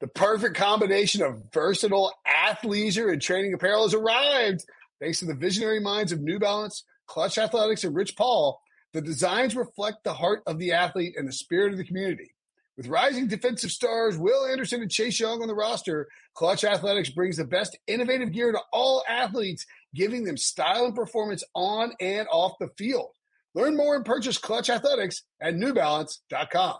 The perfect combination of versatile athleisure and training apparel has arrived. Thanks to the visionary minds of New Balance, Clutch Athletics, and Rich Paul, the designs reflect the heart of the athlete and the spirit of the community. With rising defensive stars Will Anderson and Chase Young on the roster, Clutch Athletics brings the best innovative gear to all athletes, giving them style and performance on and off the field. Learn more and purchase Clutch Athletics at newbalance.com.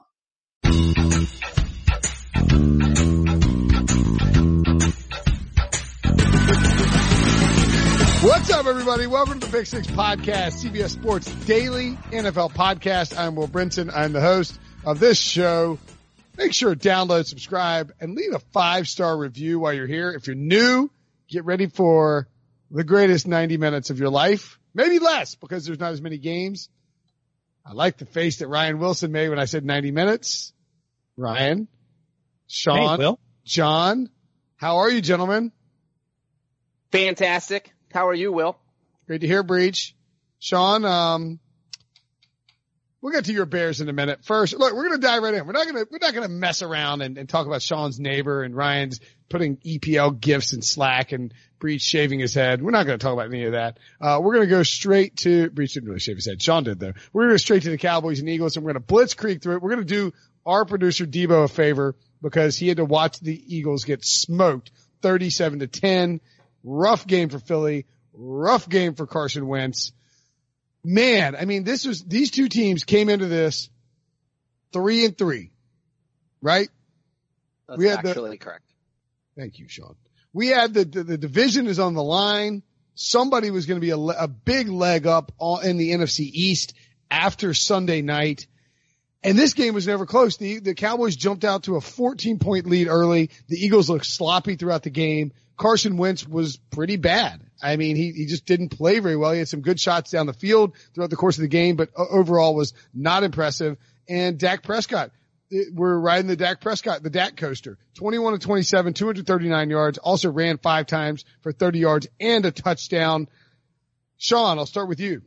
What's up, everybody? Welcome to the Pick Six Podcast, CBS Sports Daily NFL Podcast. I'm Will Brinson. I'm the host of this show. Make sure to download, subscribe, and leave a 5-star review while you're here. If you're new, get ready for the greatest 90 minutes of your life. Maybe less, because there's not as many games. I like the face that Ryan Wilson made when I said 90 minutes. Ryan, Sean, hey, Will. John, how are you, gentlemen? Fantastic. How are you, Will? Great to hear, Breach. Sean, we'll get to your Bears in a minute. First, look, we're going to dive right in. We're not going to mess around and talk about Sean's neighbor and Ryan's putting EPL gifts in Slack and Breach shaving his head. We're not going to talk about any of that. We're going to go straight to, Breach didn't really shave his head. Sean did though. We're going to go straight to the Cowboys and Eagles, and we're going to blitzkrieg through it. We're going to do our producer Debo a favor because he had to watch the Eagles get smoked 37-10. Rough game for Philly. Rough game for Carson Wentz. Man, I mean, these two teams came into this 3-3, right? That's actually correct. Thank you, Sean. We had the division is on the line. Somebody was going to be a big leg up in the NFC East after Sunday night. And this game was never close. The Cowboys jumped out to a 14-point lead early. The Eagles looked sloppy throughout the game. Carson Wentz was pretty bad. I mean, he just didn't play very well. He had some good shots down the field throughout the course of the game, but overall was not impressive. And Dak Prescott, we're riding the Dak coaster. 21-27, 239 yards, also ran 5 times for 30 yards and a touchdown. Sean, I'll start with you.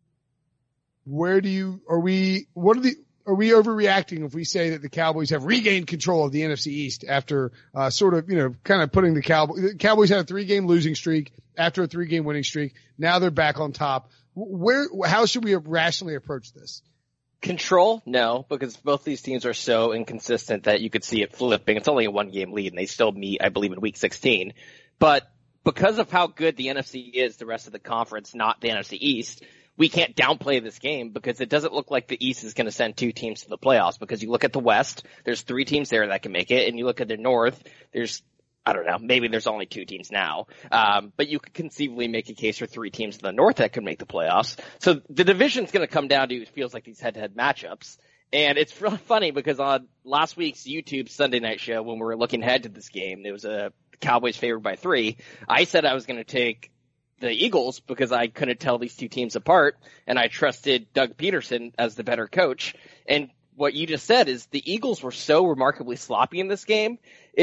Are we overreacting if we say that the Cowboys have regained control of the NFC East after kind of putting the Cowboys had a 3-game losing streak after a 3-game winning streak. Now they're back on top. How should we rationally approach this? Control? No, because both these teams are so inconsistent that you could see it flipping. It's only a 1-game lead and they still meet, I believe, in week 16. But because of how good the NFC is, the rest of the conference, not the NFC East, we can't downplay this game because it doesn't look like the East is going to send 2 teams to the playoffs, because you look at the West, there's 3 teams there that can make it, and you look at the North, there's, I don't know, maybe there's only 2 teams now. But you could conceivably make a case for 3 teams in the North that could make the playoffs. So the division's going to come down to, it feels like, these head-to-head matchups. And it's really funny because on last week's YouTube Sunday night show, when we were looking ahead to this game, there was a Cowboys favored by 3. I said I was going to take the Eagles because I couldn't tell these 2 teams apart, and I trusted Doug Peterson as the better coach. And what you just said is the Eagles were so remarkably sloppy in this game.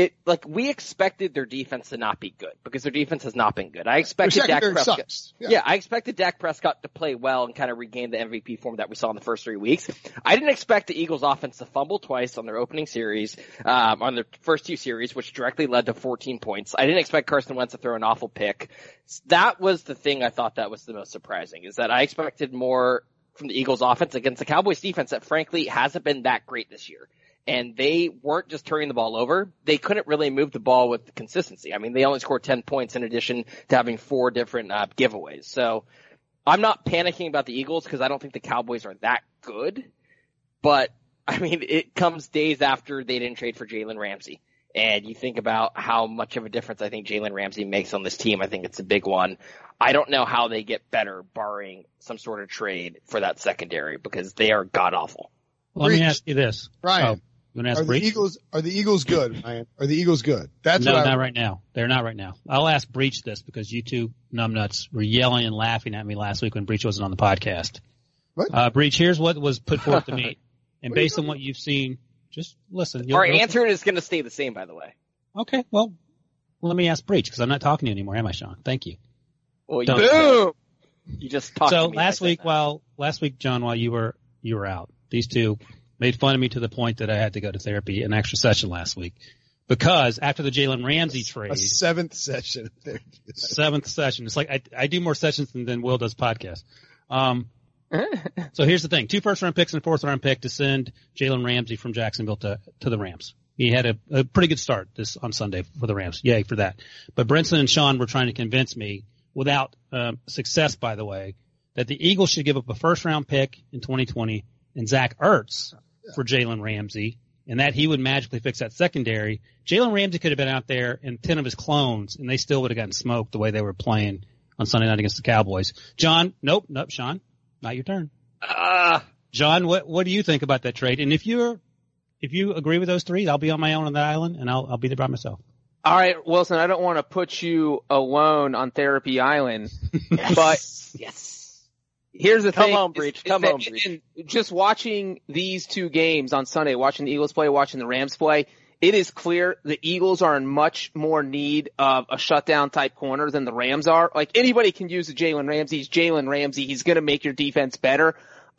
We expected their defense to not be good because their defense has not been good. I expected Dak Prescott. I expected Dak Prescott to play well and kind of regain the MVP form that we saw in the first 3 weeks. I didn't expect the Eagles offense to fumble twice on their opening series, on their first 2 series, which directly led to 14 points. I didn't expect Carson Wentz to throw an awful pick. That was the thing I thought that was the most surprising, is that I expected more from the Eagles offense against the Cowboys defense that frankly hasn't been that great this year. And they weren't just turning the ball over. They couldn't really move the ball with consistency. I mean, they only scored 10 points in addition to having 4 different giveaways. So I'm not panicking about the Eagles because I don't think the Cowboys are that good. But, I mean, it comes days after they didn't trade for Jalen Ramsey. And you think about how much of a difference I think Jalen Ramsey makes on this team. I think it's a big one. I don't know how they get better barring some sort of trade for that secondary because they are god-awful. Let me ask you this. Ryan, you ask Breach? Are the Eagles good, Ryan? Are the Eagles good? Not right now. They're not right now. I'll ask Breach this because you 2 numbnuts were yelling and laughing at me last week when Breach wasn't on the podcast. What? Breach, here's what was put forth to me. And based on what you've seen, just listen. Our answer is going to stay the same, by the way. Okay, well, let me ask Breach because I'm not talking to you anymore, am I, Sean? Thank you. Well, you just talked to me. So last week, John, while you were out, these 2 made fun of me to the point that I had to go to therapy, an extra session last week. Because after the Jalen Ramsey trade, a seventh session. It's like I do more sessions than Will does podcasts. So here's the thing: 2 first-round picks and a 4th-round pick to send Jalen Ramsey from Jacksonville to the Rams. He had a pretty good start on Sunday for the Rams. Yay for that. But Brinson and Sean were trying to convince me, without success, by the way, that the Eagles should give up a first-round pick in 2020 and Zach Ertz for Jalen Ramsey, and that he would magically fix that secondary. Jalen Ramsey could have been out there and 10 of his clones, and they still would have gotten smoked the way they were playing on Sunday night against the Cowboys. John, nope, Sean, not your turn. John, what do you think about that trade? And if you agree with those 3, I'll be on my own on that island, and I'll be there by myself. All right, Wilson, I don't want to put you alone on Therapy Island, but here's the thing. Come home, Breach. And just watching these 2 games on Sunday, watching the Eagles play, watching the Rams play, it is clear the Eagles are in much more need of a shutdown type corner than the Rams are. Like, anybody can use a Jalen Ramsey. He's Jalen Ramsey. He's going to make your defense better.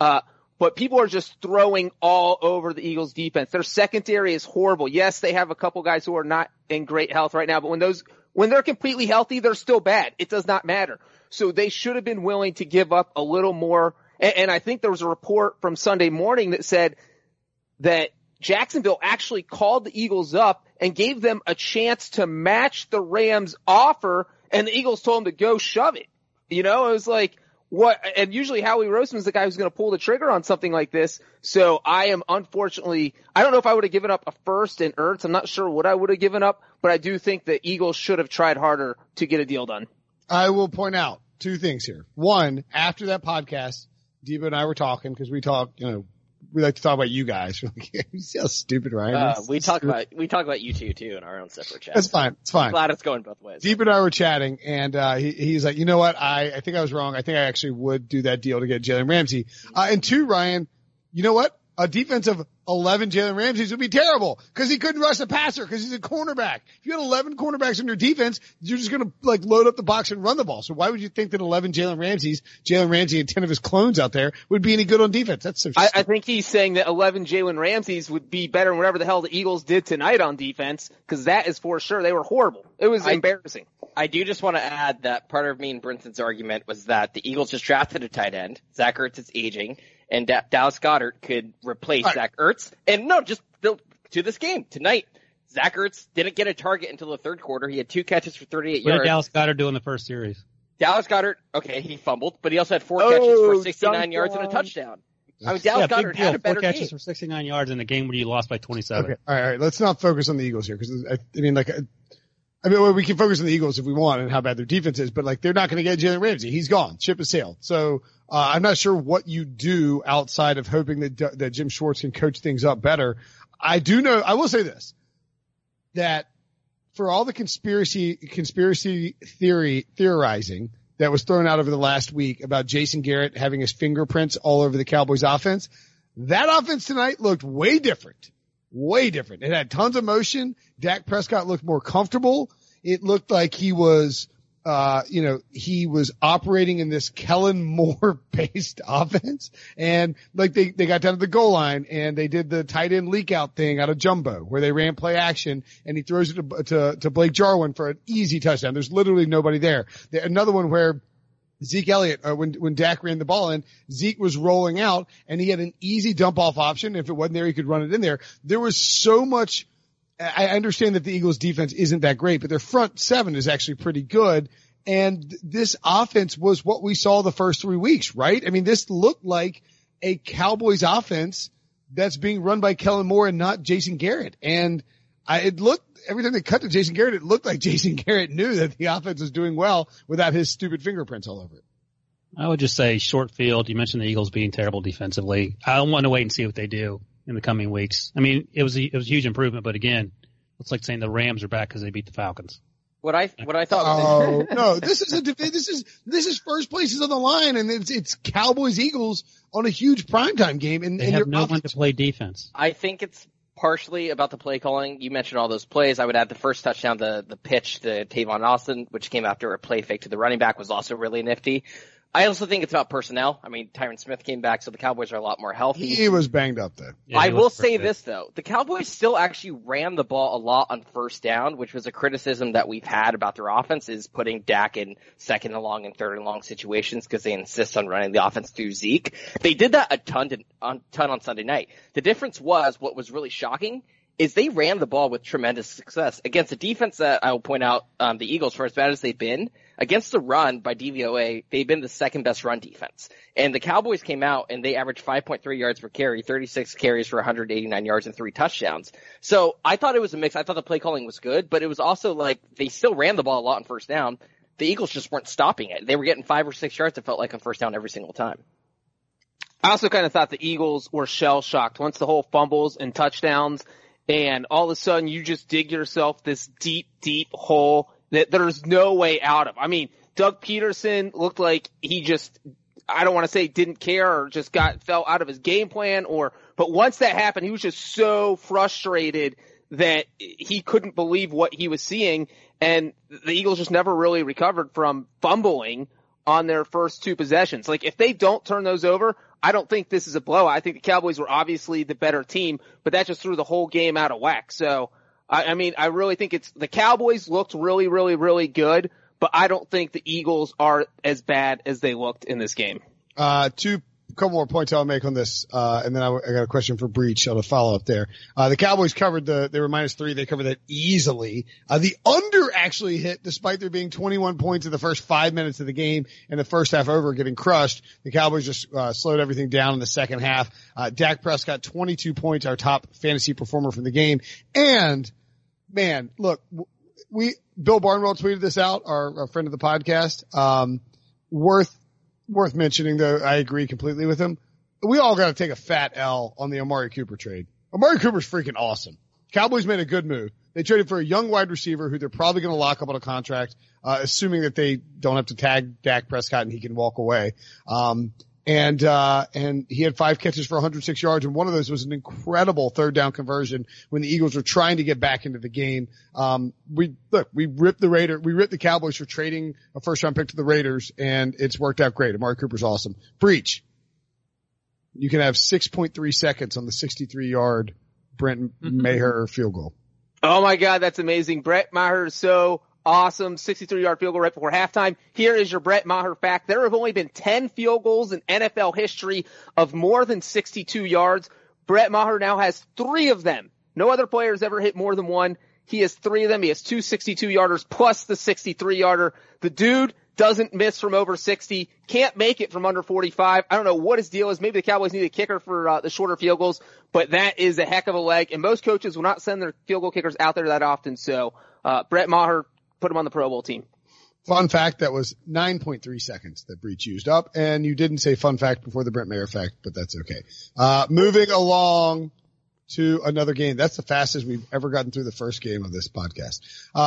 But people are just throwing all over the Eagles defense. Their secondary is horrible. Yes, they have a couple guys who are not in great health right now, but when they're completely healthy, they're still bad. It does not matter. So they should have been willing to give up a little more. And I think there was a report from Sunday morning that said that Jacksonville actually called the Eagles up and gave them a chance to match the Rams' offer, and the Eagles told them to go shove it. You know, it was like, what? And usually Howie Roseman is the guy who's going to pull the trigger on something like this. So I am unfortunately, I don't know if I would have given up a first in Ertz. I'm not sure what I would have given up, but I do think the Eagles should have tried harder to get a deal done. I will point out 2 things here. One, after that podcast, Debo and I were talking because we talk, we like to talk about you guys. You see how stupid Ryan is? We talk about you two too in our own separate chat. That's fine. It's fine. I'm glad it's going both ways. Deep and I were chatting, and he's like, you know what? I think I was wrong. I think I actually would do that deal to get Jalen Ramsey. And 2, Ryan, you know what? A defense of 11 Jalen Ramseys would be terrible because he couldn't rush the passer because he's a cornerback. If you had 11 cornerbacks in your defense, you're just going to load up the box and run the ball. So why would you think that 11 Jalen Ramsey and 10 of his clones out there would be any good on defense? That's so I think he's saying that 11 Jalen Ramseys would be better than whatever the hell the Eagles did tonight on defense, because that is for sure. They were horrible. It was embarrassing. I do just want to add that part of me and Brinson's argument was that the Eagles just drafted a tight end. Zach Ertz is aging, and Dallas Goedert could replace Zach Ertz. And no, just to this game tonight, Zach Ertz didn't get a target until the 3rd quarter. He had 2 catches for 38 yards. What did Dallas Goedert do in the first series? Dallas Goedert, okay, he fumbled, but he also had 4 catches for 69 yards and a touchdown. I mean, Dallas Goedert had a better 4 catches for 69 yards in a game where you lost by 27. Okay. All right. Let's not focus on the Eagles here because we can focus on the Eagles if we want and how bad their defense is, but they're not going to get Jalen Ramsey. He's gone. Ship has sailed. So, I'm not sure what you do outside of hoping that Jim Schwartz can coach things up better. I will say this, that for all the conspiracy theorizing that was thrown out over the last week about Jason Garrett having his fingerprints all over the Cowboys offense, that offense tonight looked way different. Way different. It had tons of motion. Dak Prescott looked more comfortable. It looked like he was, he was operating in this Kellen Moore based offense. And they got down to the goal line and they did the tight end leak out thing out of Jumbo where they ran play action and he throws it to Blake Jarwin for an easy touchdown. There's literally nobody there. Another one where Zeke Elliott, when Dak ran the ball in, Zeke was rolling out and he had an easy dump off option. If it wasn't there, he could run it in there. There was so much. I understand that the Eagles defense isn't that great, but their front 7 is actually pretty good. And this offense was what we saw the first 3 weeks, right? I mean, this looked like a Cowboys offense that's being run by Kellen Moore and not Jason Garrett. And every time they cut to Jason Garrett, it looked like Jason Garrett knew that the offense was doing well without his stupid fingerprints all over it. I would just say short field. You mentioned the Eagles being terrible defensively. I want to wait and see what they do in the coming weeks. I mean, it was a huge improvement, but again, it's like saying the Rams are back because they beat the Falcons. What I thought. Oh no! This is first place is on the line, and it's Cowboys Eagles on a huge primetime game, and they have no one to play defense. I think it's partially about the play calling. You mentioned all those plays. I would add the first touchdown, the pitch to Tavon Austin, which came after a play fake to the running back, was also really nifty. I also think it's about personnel. I mean, Tyron Smith came back, so the Cowboys are a lot more healthy. He was banged up though. Yeah, I will say this though. The Cowboys still actually ran the ball a lot on first down, which was a criticism that we've had about their offense, is putting Dak in second and long and third and long situations because they insist on running the offense through Zeke. They did that a ton on Sunday night. The difference was, what was really shocking is they ran the ball with tremendous success against a defense that I will point out, the Eagles, for as bad as they've been, against the run by DVOA, they've been the second best run defense. And the Cowboys came out and they averaged 5.3 yards per carry, 36 carries for 189 yards and 3 touchdowns. So I thought it was a mix. I thought the play calling was good, but it was also like they still ran the ball a lot on first down. The Eagles just weren't stopping it. They were getting 5 or 6 yards, it felt like, on first down every single time. I also kind of thought the Eagles were shell-shocked once the whole fumbles and touchdowns, and all of a sudden you just dig yourself this deep, deep hole that there's no way out of. I mean, Doug Peterson looked like he just, I don't want to say didn't care or just fell out of his game plan, but once that happened, he was just so frustrated that he couldn't believe what he was seeing, and the Eagles just never really recovered from fumbling on their first 2 possessions. Like, if they don't turn those over, I don't think this is a blowout. I think the Cowboys were obviously the better team, but that just threw the whole game out of whack. So, I mean, I really think the Cowboys looked really, really, really good, but I don't think the Eagles are as bad as they looked in this game. Couple more points I'll make on this, and then I got a question for Breach on a follow-up there. The Cowboys covered they were -3. They covered that easily. The under actually hit despite there being 21 points in the first 5 minutes of the game and the first half over getting crushed. The Cowboys just, slowed everything down in the second half. Dak Prescott, 22 points, our top fantasy performer from the game. And, man, look, Bill Barnwell tweeted this out, our friend of the podcast, worth mentioning, though. I agree completely with him. We all got to take a fat L on the Amari Cooper trade. Amari Cooper's freaking awesome. Cowboys made a good move. They traded for a young wide receiver who they're probably going to lock up on a contract, assuming that they don't have to tag Dak Prescott and he can walk away. And he had 5 catches for 106 yards, and one of those was an incredible third down conversion when the Eagles were trying to get back into the game. We ripped the Cowboys for trading a first round pick to the Raiders, and it's worked out great. Amari Cooper's awesome. Breach. You can have 6.3 seconds on the 63-yard Brent Maher field goal. Oh my God, that's amazing. Brett Maher is so awesome. 63-yard field goal right before halftime. Here is your Brett Maher fact. There have only been 10 field goals in NFL history of more than 62 yards. Brett Maher now has 3 of them. No other player has ever hit more than one. He has 3 of them. He has 2 62-yarders plus the 63-yarder. The dude doesn't miss from over 60, can't make it from under 45. I don't know what his deal is. Maybe the Cowboys need a kicker for the shorter field goals, but that is a heck of a leg. And most coaches will not send their field goal kickers out there that often. So Brett Maher, put him on the Pro Bowl team. Fun fact, that was 9.3 seconds that Breach used up, and you didn't say fun fact before the Brent Maher fact, but that's okay. Moving along to another game. That's the fastest we've ever gotten through the first game of this podcast.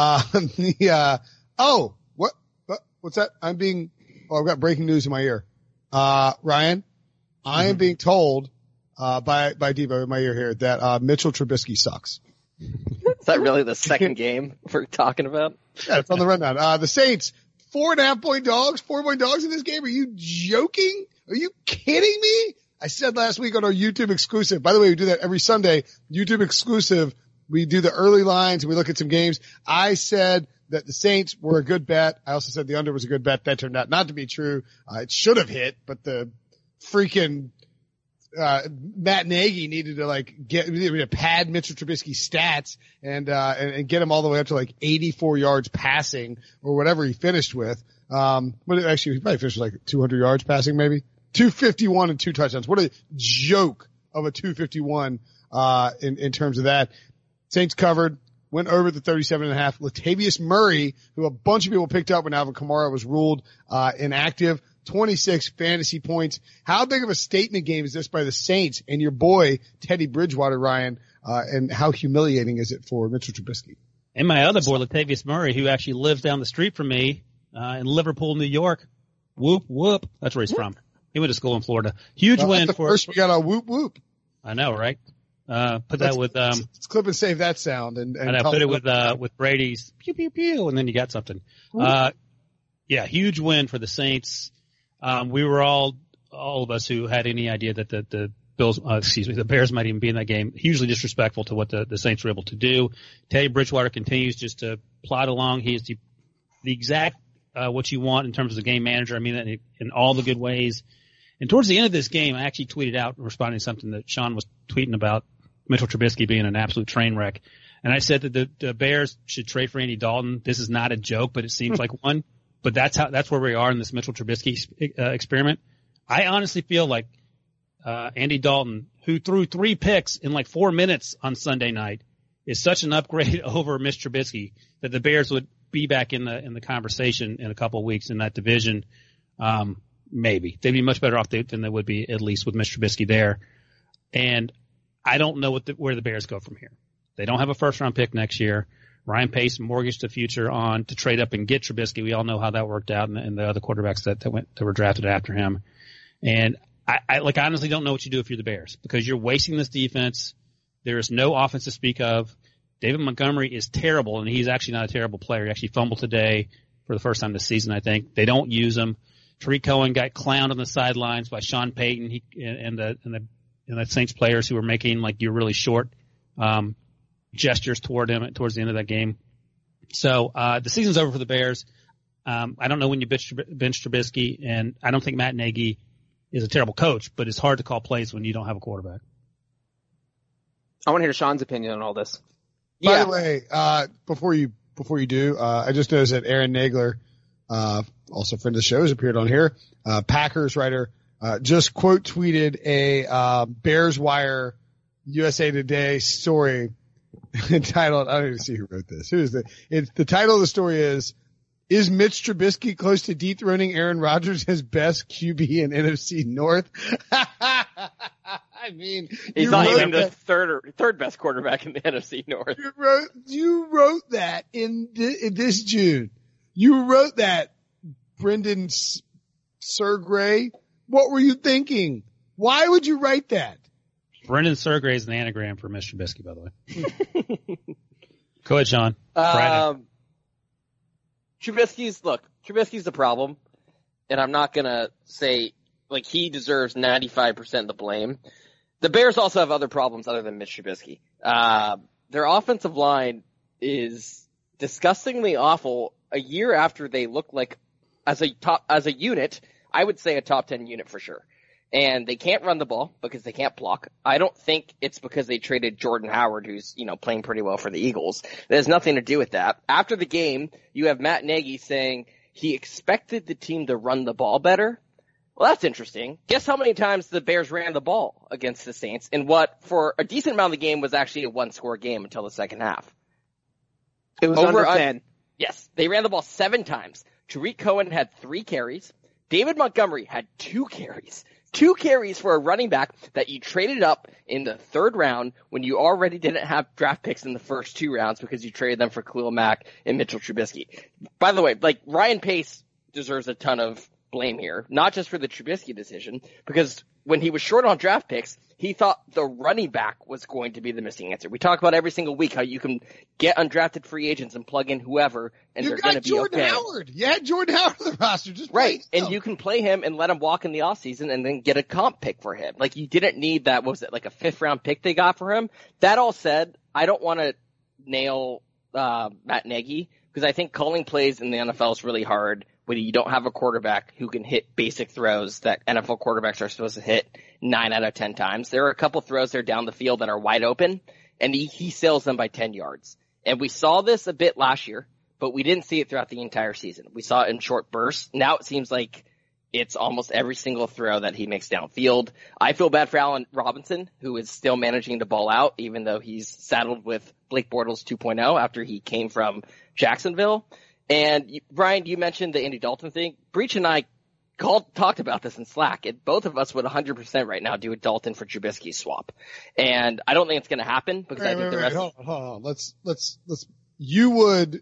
What's that? I've got breaking news in my ear. Ryan, I am being told, by Devo in my ear here that, Mitchell Trubisky sucks. Is that really the second game we're talking about? Yeah, it's on the rundown. The Saints, 4.5-point dogs, 4-point dogs in this game. Are you joking? Are you kidding me? I said last week on our YouTube exclusive. By the way, we do that every Sunday. YouTube exclusive. We do the early lines and we look at some games. I said that the Saints were a good bet. I also said the under was a good bet. That turned out not to be true. It should have hit, but the freaking Matt Nagy needed to pad Mitchell Trubisky's stats and get him all the way up to 84 yards passing or whatever he finished with. But actually he probably finished with 200 yards passing maybe. 251 and 2 touchdowns. What a joke of a 251, in terms of that. Saints covered, went over the 37.5. Latavius Murray, who a bunch of people picked up when Alvin Kamara was ruled, inactive, 26 fantasy points. How big of a statement game is this by the Saints and your boy, Teddy Bridgewater, Ryan, and how humiliating is it for Mitchell Trubisky? And my other boy, Latavius Murray, who actually lives down the street from me, in Liverpool, New York. Whoop, whoop. That's where he's from. He went to school in Florida. Huge win for. First we got a whoop, whoop. I know, right? Put that with, let's clip and save that sound and I put it with Brady's pew, pew, pew, and then you got something. Yeah, huge win for the Saints. We were all of us who had any idea that the Bears might even be in that game, hugely disrespectful to what the Saints were able to do. Teddy Bridgewater continues just to plod along. He is the exact what you want in terms of the game manager. I mean that in all the good ways. And towards the end of this game, I actually tweeted out responding to something that Sean was tweeting about Mitchell Trubisky being an absolute train wreck. And I said that the Bears should trade for Andy Dalton. This is not a joke, but it seems like one. But that's where we are in this Mitchell Trubisky experiment. I honestly feel like Andy Dalton, who threw 3 picks in like 4 minutes on Sunday night, is such an upgrade over Mitch Trubisky that the Bears would be back in the conversation in a couple of weeks in that division. Maybe they'd be much better off than they would be, at least with Mitch Trubisky there. And I don't know where the Bears go from here. They don't have a first-round pick next year. Ryan Pace mortgaged the future on to trade up and get Trubisky. We all know how that worked out, and the other quarterbacks that were drafted after him. And I honestly don't know what you do if you're the Bears, because you're wasting this defense. There is no offense to speak of. David Montgomery is terrible, and he's actually not a terrible player. He actually fumbled today for the first time this season, I think. They don't use him. Tariq Cohen got clowned on the sidelines by Sean Payton and the Saints players who were making like you're really short gestures toward him towards the end of that game. So the season's over for the Bears. I don't know when you bench Trubisky, and I don't think Matt Nagy is a terrible coach, but it's hard to call plays when you don't have a quarterback. I want to hear Sean's opinion on all this. By the way, before you do, I just noticed that Aaron Nagler, also a friend of the show, has appeared on here. Packers writer, just quote tweeted a Bears Wire USA Today story entitled, I don't even see who wrote this. The title of the story is Mitch Trubisky close to dethroning Aaron Rodgers as best QB in NFC North? I mean, he's not even the third best quarterback in the NFC North. You wrote that in this June. You wrote that, Brendan Surgray. What were you thinking? Why would you write that? Brendan Surgray is an anagram for Mr. Trubisky, by the way. Go ahead, Sean. Trubisky's the problem, and I'm not gonna say like he deserves 95% of the blame. The Bears also have other problems other than Mitch Trubisky. Their offensive line is disgustingly awful a year after they look like as a unit, I would say a top 10 unit for sure. And they can't run the ball because they can't block. I don't think it's because they traded Jordan Howard, who's, playing pretty well for the Eagles. It has nothing to do with that. After the game, you have Matt Nagy saying he expected the team to run the ball better. Well, that's interesting. Guess how many times the Bears ran the ball against the Saints in what, for a decent amount of the game, was actually a one-score game until the second half. It was under 10. Yes, they ran the ball 7 times. Tariq Cohen had 3 carries. David Montgomery had 2 carries. 2 carries for a running back that you traded up in the 3rd round when you already didn't have draft picks in the first 2 rounds because you traded them for Khalil Mack and Mitchell Trubisky. By the way, Ryan Pace deserves a ton of blame here, not just for the Trubisky decision, because when he was short on draft picks, he thought the running back was going to be the missing answer. We talk about every single week how you can get undrafted free agents and plug in whoever, and they're going to be Jordan okay. Howard. You had Jordan Howard on the roster. Just right, and you can play him and let him walk in the offseason and then get a comp pick for him. Like, you didn't need that, what was it, like a 5th-round pick they got for him? That all said, I don't want to nail Matt Nagy, because I think calling plays in the NFL is really hard when you don't have a quarterback who can hit basic throws that NFL quarterbacks are supposed to hit 9 out of 10 times. There are a couple throws there down the field that are wide open, and he sails them by 10 yards. And we saw this a bit last year, but we didn't see it throughout the entire season. We saw it in short bursts. Now it seems like it's almost every single throw that he makes downfield. I feel bad for Allen Robinson, who is still managing to ball out, even though he's saddled with Blake Bortles 2.0 after he came from Jacksonville. And Brian, you mentioned the Andy Dalton thing. Breach and I talked about this in Slack, and both of us would 100% right now do a Dalton for Trubisky swap. And I don't think it's going to happen because I think the rest. Hold on. Let's. You would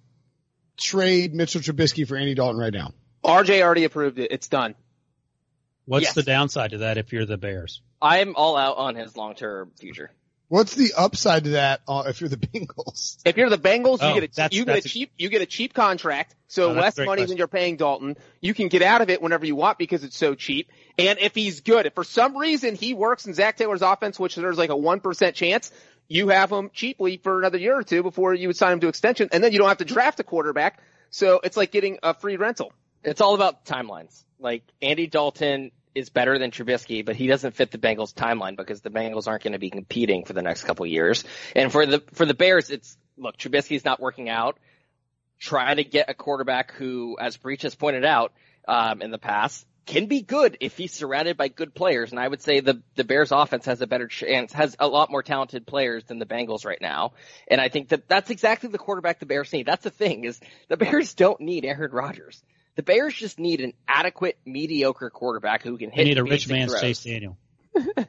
trade Mitchell Trubisky for Andy Dalton right now? RJ already approved it. It's done. What's the downside to that if you're the Bears? I'm all out on his long-term future. What's the upside to that if you're the Bengals? If you're the Bengals, you get a cheap contract, so less money than you're paying Dalton. You can get out of it whenever you want because it's so cheap. And if he's good, if for some reason he works in Zach Taylor's offense, which there's like a 1% chance, you have him cheaply for another year or two before you would sign him to extension, and then you don't have to draft a quarterback. So it's like getting a free rental. It's all about timelines. Like Andy Dalton is better than Trubisky, but he doesn't fit the Bengals timeline because the Bengals aren't going to be competing for the next couple of years. And for the Bears, look, Trubisky's not working out. Try to get a quarterback who, as Breach has pointed out, in the past, can be good if he's surrounded by good players. And I would say the Bears offense has a better chance, has a lot more talented players than the Bengals right now. And I think that's exactly the quarterback the Bears need. That's the thing, is the Bears don't need Aaron Rodgers. The Bears just need an adequate, mediocre quarterback who can hit. They need a rich man's Chase Daniel. And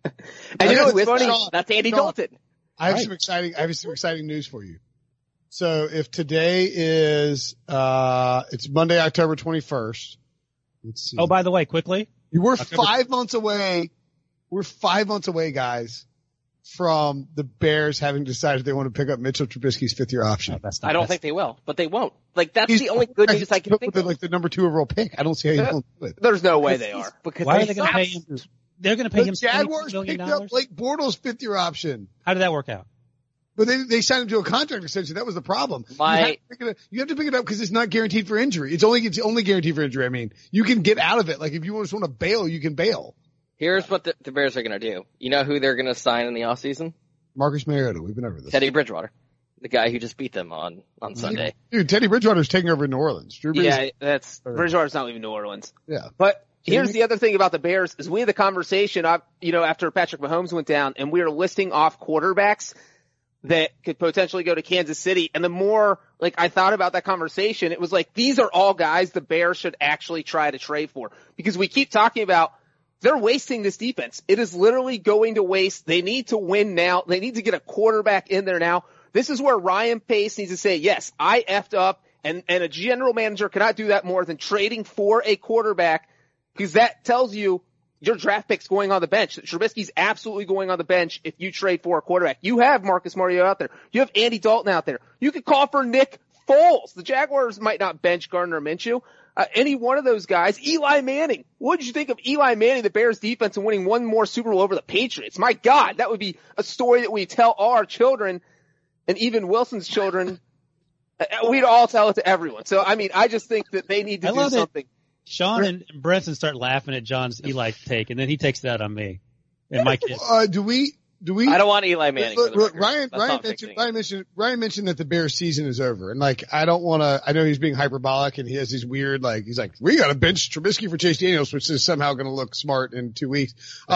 it's funny. That's Andy Dalton. I have some exciting news for you. So if today is, it's Monday, October 21st. Let's see. Oh, by the way, quickly. We're 5 months away. We're 5 months away, guys, from the Bears having decided they want to pick up Mitchell Trubisky's 5th-year option. I don't think they will, but they won't. Like, that's the only good news I can think of. Like the number 2 overall pick. I don't see how you don't do it. There's no way they are. Why are they going to pay him? They're going to pay him Jaguars $22 million. picked up Blake Bortles' 5th-year option. How did that work out? But they signed him to a contract extension. That was the problem. You have to pick it up because it's not guaranteed for injury. It's only guaranteed for injury. I mean, you can get out of it. Like if you just want to bail, you can bail. Here's what the Bears are going to do. You know who they're going to sign in the offseason? Marcus Mariota. We've been over this. Teddy Bridgewater, the guy who just beat them on Sunday. Dude, Teddy Bridgewater's taking over New Orleans. Bridgewater's not leaving New Orleans. Yeah. But here's the other thing about the Bears is we had the conversation, after Patrick Mahomes went down, and we were listing off quarterbacks that could potentially go to Kansas City. And the more I thought about that conversation, it was like, these are all guys the Bears should actually try to trade for, because we keep talking about they're wasting this defense. It is literally going to waste. They need to win now. They need to get a quarterback in there now. This is where Ryan Pace needs to say, yes, I effed up, and a general manager cannot do that more than trading for a quarterback, because that tells you your draft pick's going on the bench. Trubisky's absolutely going on the bench if you trade for a quarterback. You have Marcus Mariota out there. You have Andy Dalton out there. You could call for Nick Foles. The Jaguars might not bench Gardner Minshew. Any one of those guys. Eli Manning. What did you think of Eli Manning, the Bears defense, and winning one more Super Bowl over the Patriots? My God, that would be a story that we tell our children, and even Wilson's children. We'd all tell it to everyone. So, I mean, I just think that they need to do something. Sean and Brenton start laughing at John's Eli take, and then he takes it out on me and my kids. Do we? I don't want Eli Manning. Look, Ryan mentioned that the Bears season is over, and I don't want to. I know he's being hyperbolic, and he has these weird he's like, we got to bench Trubisky for Chase Daniels, which is somehow going to look smart in 2 weeks.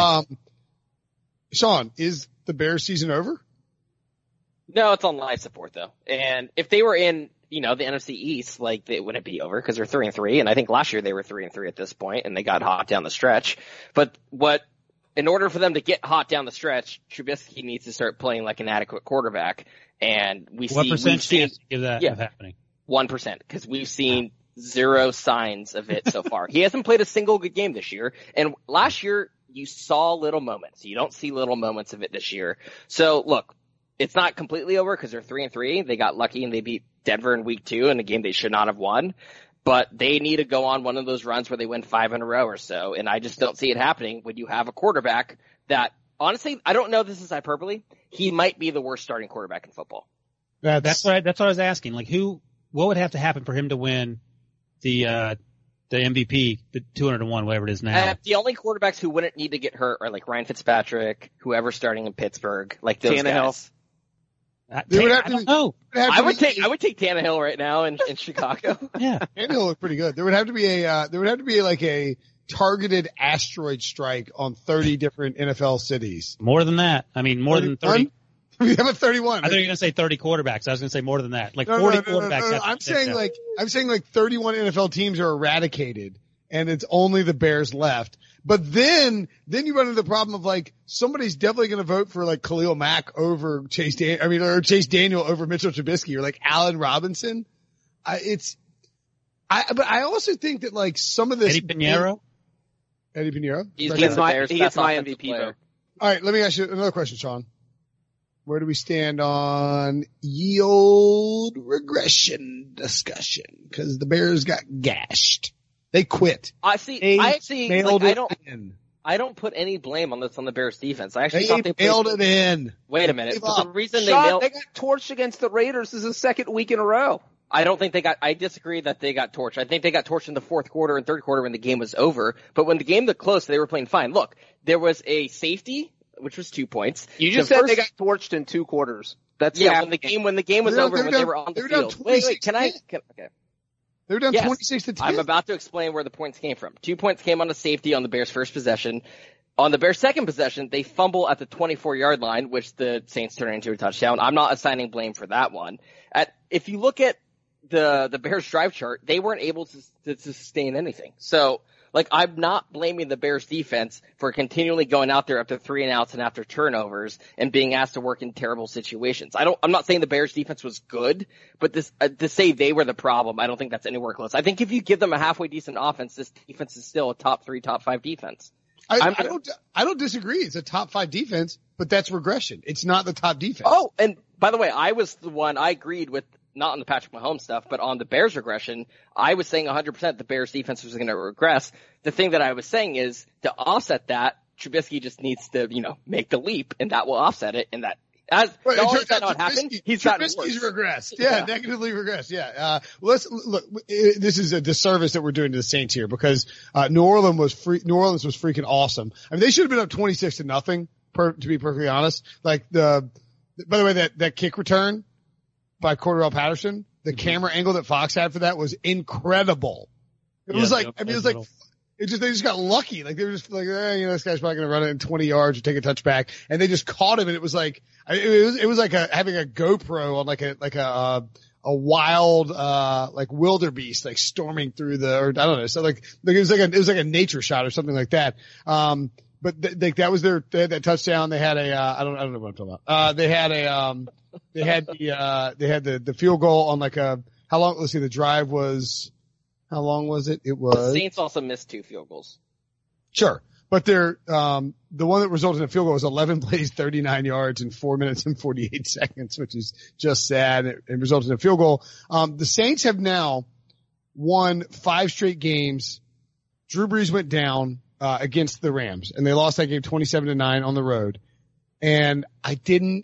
Sean, is the Bears season over? No, it's on life support though, and if they were in the NFC East, it wouldn't be over because they're 3-3, and I think last year they were 3-3 at this point, and they got hot down the stretch. But in order for them to get hot down the stretch, Trubisky needs to start playing like an adequate quarterback, and what percent chance give that of happening? 1%, because we've seen zero signs of it so far. He hasn't played a single good game this year, and last year you saw little moments. You don't see little moments of it this year. So look, it's not completely over because they're 3-3. They got lucky and they beat Denver in week 2 in a game they should not have won. But they need to go on one of those runs where they win 5 in a row or so. And I just don't see it happening when you have a quarterback that, honestly, I don't know if this is hyperbole. He might be the worst starting quarterback in football. That's what I was asking. What would have to happen for him to win the MVP, the 200-1, whatever it is now? The only quarterbacks who wouldn't need to get hurt are Ryan Fitzpatrick, whoever's starting in Pittsburgh, those Tannehill. guys. I don't know. I would take Tannehill right now in Chicago. Yeah, Tannehill looked pretty good. There would have to be a targeted asteroid strike on 30 different NFL cities. More than that. I mean, more than 30. We have a 31. I thought you were going to say 30 quarterbacks. I was going to say more than that. 40 quarterbacks. No. I'm saying 31 NFL teams are eradicated, and it's only the Bears left. But then you run into the problem of somebody's definitely going to vote for Khalil Mack over Chase Daniel over Mitchell Trubisky or Allen Robinson. But I also think that some of this Eddie Pinheiro. He gets my MVP vote. All right, let me ask you another question, Sean. where do we stand on yield regression discussion? Because the Bears got gashed. They quit. I don't put any blame on the Bears defense. I actually thought they mailed it in. Wait a minute. The reason they got torched against the Raiders is the second week in a row. I don't think I disagree that they got torched. I think they got torched in the fourth quarter and third quarter when the game was over. But when the game looked close, they were playing fine. Look, there was a safety, which was 2 points. You just said they got torched in 2 quarters. That's when the game was over, when they were on the field. Wait, okay. They were down 26-10. I'm about to explain where the points came from. 2 points came on the safety on the Bears' first possession. On the Bears' second possession, they fumble at the 24-yard line, which the Saints turned into a touchdown. I'm not assigning blame for that one. If you look at the Bears' drive chart, they weren't able to sustain anything. So, I'm not blaming the Bears defense for continually going out there after 3 and outs and after turnovers and being asked to work in terrible situations. I'm not saying the Bears defense was good, but to say they were the problem, I don't think that's anywhere close. I think if you give them a halfway decent offense, this defense is still a top 3, top 5 defense. I don't disagree. It's a top 5 defense, but that's regression. It's not the top defense. Oh, and by the way, I agreed with, not on the Patrick Mahomes stuff, but on the Bears regression, I was saying 100% the Bears defense was going to regress. The thing that I was saying is, to offset that, Trubisky just needs to, make the leap, and that will offset it, and that not happen. He's gotten worse. Trubisky's regressed. Yeah, negatively regressed. Yeah. Let's look. This is a disservice that we're doing to the Saints here, because New Orleans was freaking awesome. I mean, they should have been up 26-0. To be perfectly honest, by the way, that kick return by Cordarrelle Patterson, the camera angle that Fox had for that was incredible. They just got lucky. They were just this guy's probably going to run it in 20 yards or take a touchback, and they just caught him, and it was like having a GoPro on a wild, wildebeest, storming through I don't know. So it was like a nature shot or something like that. But that was they had that touchdown. They had I don't know what I'm talking about. They had the field goal on how long? Let's see, the drive was, how long was it? It was. The Saints also missed 2 field goals. Sure. But the one that resulted in a field goal was 11 plays, 39 yards in 4 minutes and 48 seconds, which is just sad. It resulted in a field goal. The Saints have now won 5 straight games. Drew Brees went down against the Rams, and they lost that game 27-9 on the road. And I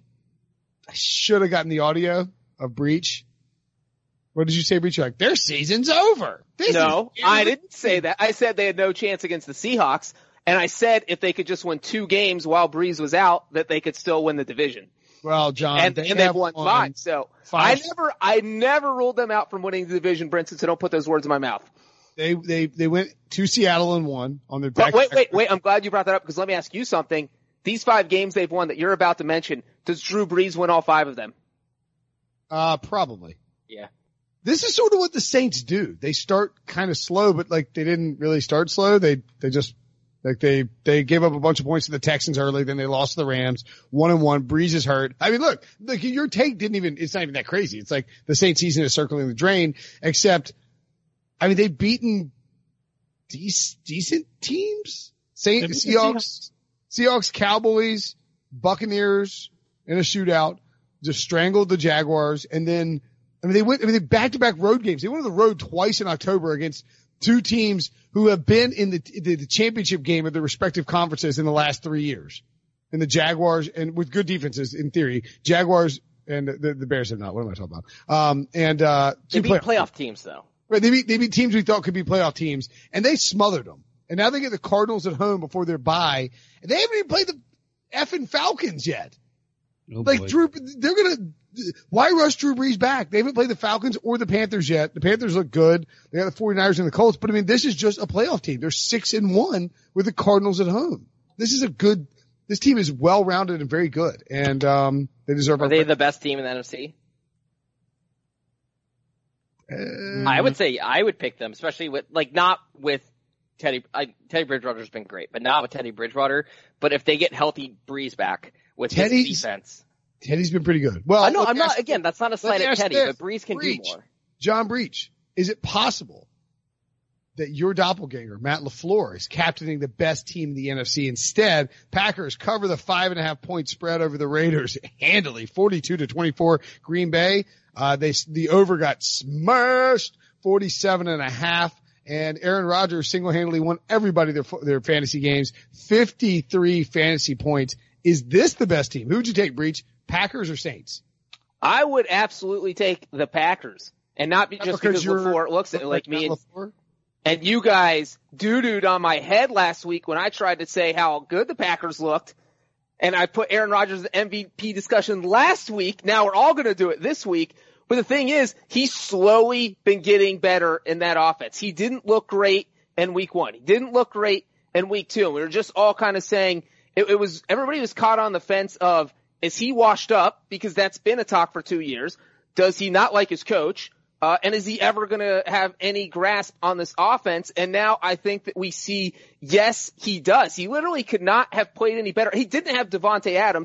should have gotten the audio of Breach. What did you say, Breach? You're like, their season's over. I didn't say that. I said they had no chance against the Seahawks, and I said if they could just win 2 games while Brees was out, that they could still win the division. Well, John, and they've won 5. So I never ruled them out from winning the division, Brinson, so don't put those words in my mouth. They went to Seattle and won on their back. Wait. I'm glad you brought that up, because let me ask you something. These 5 games they've won that you're about to mention, does Drew Brees win all 5 of them? Probably. Yeah. This is sort of what the Saints do. They start kind of slow, but they didn't really start slow. They just, they gave up a bunch of points to the Texans early, then they lost to the Rams, 1-1. Brees is hurt. I mean, look, your take it's not even that crazy. It's like the Saints season is circling the drain, except, I mean, they've beaten decent teams. Seahawks, Cowboys, Buccaneers in a shootout, just strangled the Jaguars, and then, they back-to-back road games. They went on the road twice in October against 2 teams who have been in the championship game of their respective conferences in the last 3 years. And the Jaguars, and with good defenses in theory, Jaguars and the Bears have not. What am I talking about? They beat playoff teams though. Right, they beat teams we thought could be playoff teams, and they smothered them. And now they get the Cardinals at home before their bye, and they haven't even played the effing Falcons yet. Oh boy. Why rush Drew Brees back? They haven't played the Falcons or the Panthers yet. The Panthers look good. They got the 49ers and the Colts, but this is just a playoff team. They're 6-1 with the Cardinals at home. This team is well-rounded and very good, and they deserve. Are they the best team in the NFC? I would say I would pick them, especially with not with Teddy. Teddy Bridgewater's been great, but not with Teddy Bridgewater. But if they get healthy Brees back with his defense, Teddy's been pretty good. Well, I'm not. Again, that's not a slight at Teddy, but Brees can do more. John Breach, is it possible that your doppelganger, Matt LaFleur, is captaining the best team in the NFC. Instead, Packers cover the 5.5 point spread over the Raiders handily, 42-24 Green Bay. The over got smashed, 47.5. And Aaron Rodgers single-handedly won everybody their fantasy games, 53 fantasy points. Is this the best team? Who would you take, Breach? Packers or Saints? I would absolutely take the Packers, and not just because LaFleur looks at it like me. And you guys doo-dooed on my head last week when I tried to say how good the Packers looked, and I put Aaron Rodgers in the MVP discussion last week. Now we're all going to do it this week. But the thing is, he's slowly been getting better in that offense. He didn't look great in week 1. He didn't look great in week 2. And we were just all kind of saying everybody was caught on the fence of, is he washed up? Because that's been a talk for 2 years. Does he not like his coach? And is he ever going to have any grasp on this offense? And now I think that we see, yes, he does. He literally could not have played any better. He didn't have Devontae Adams.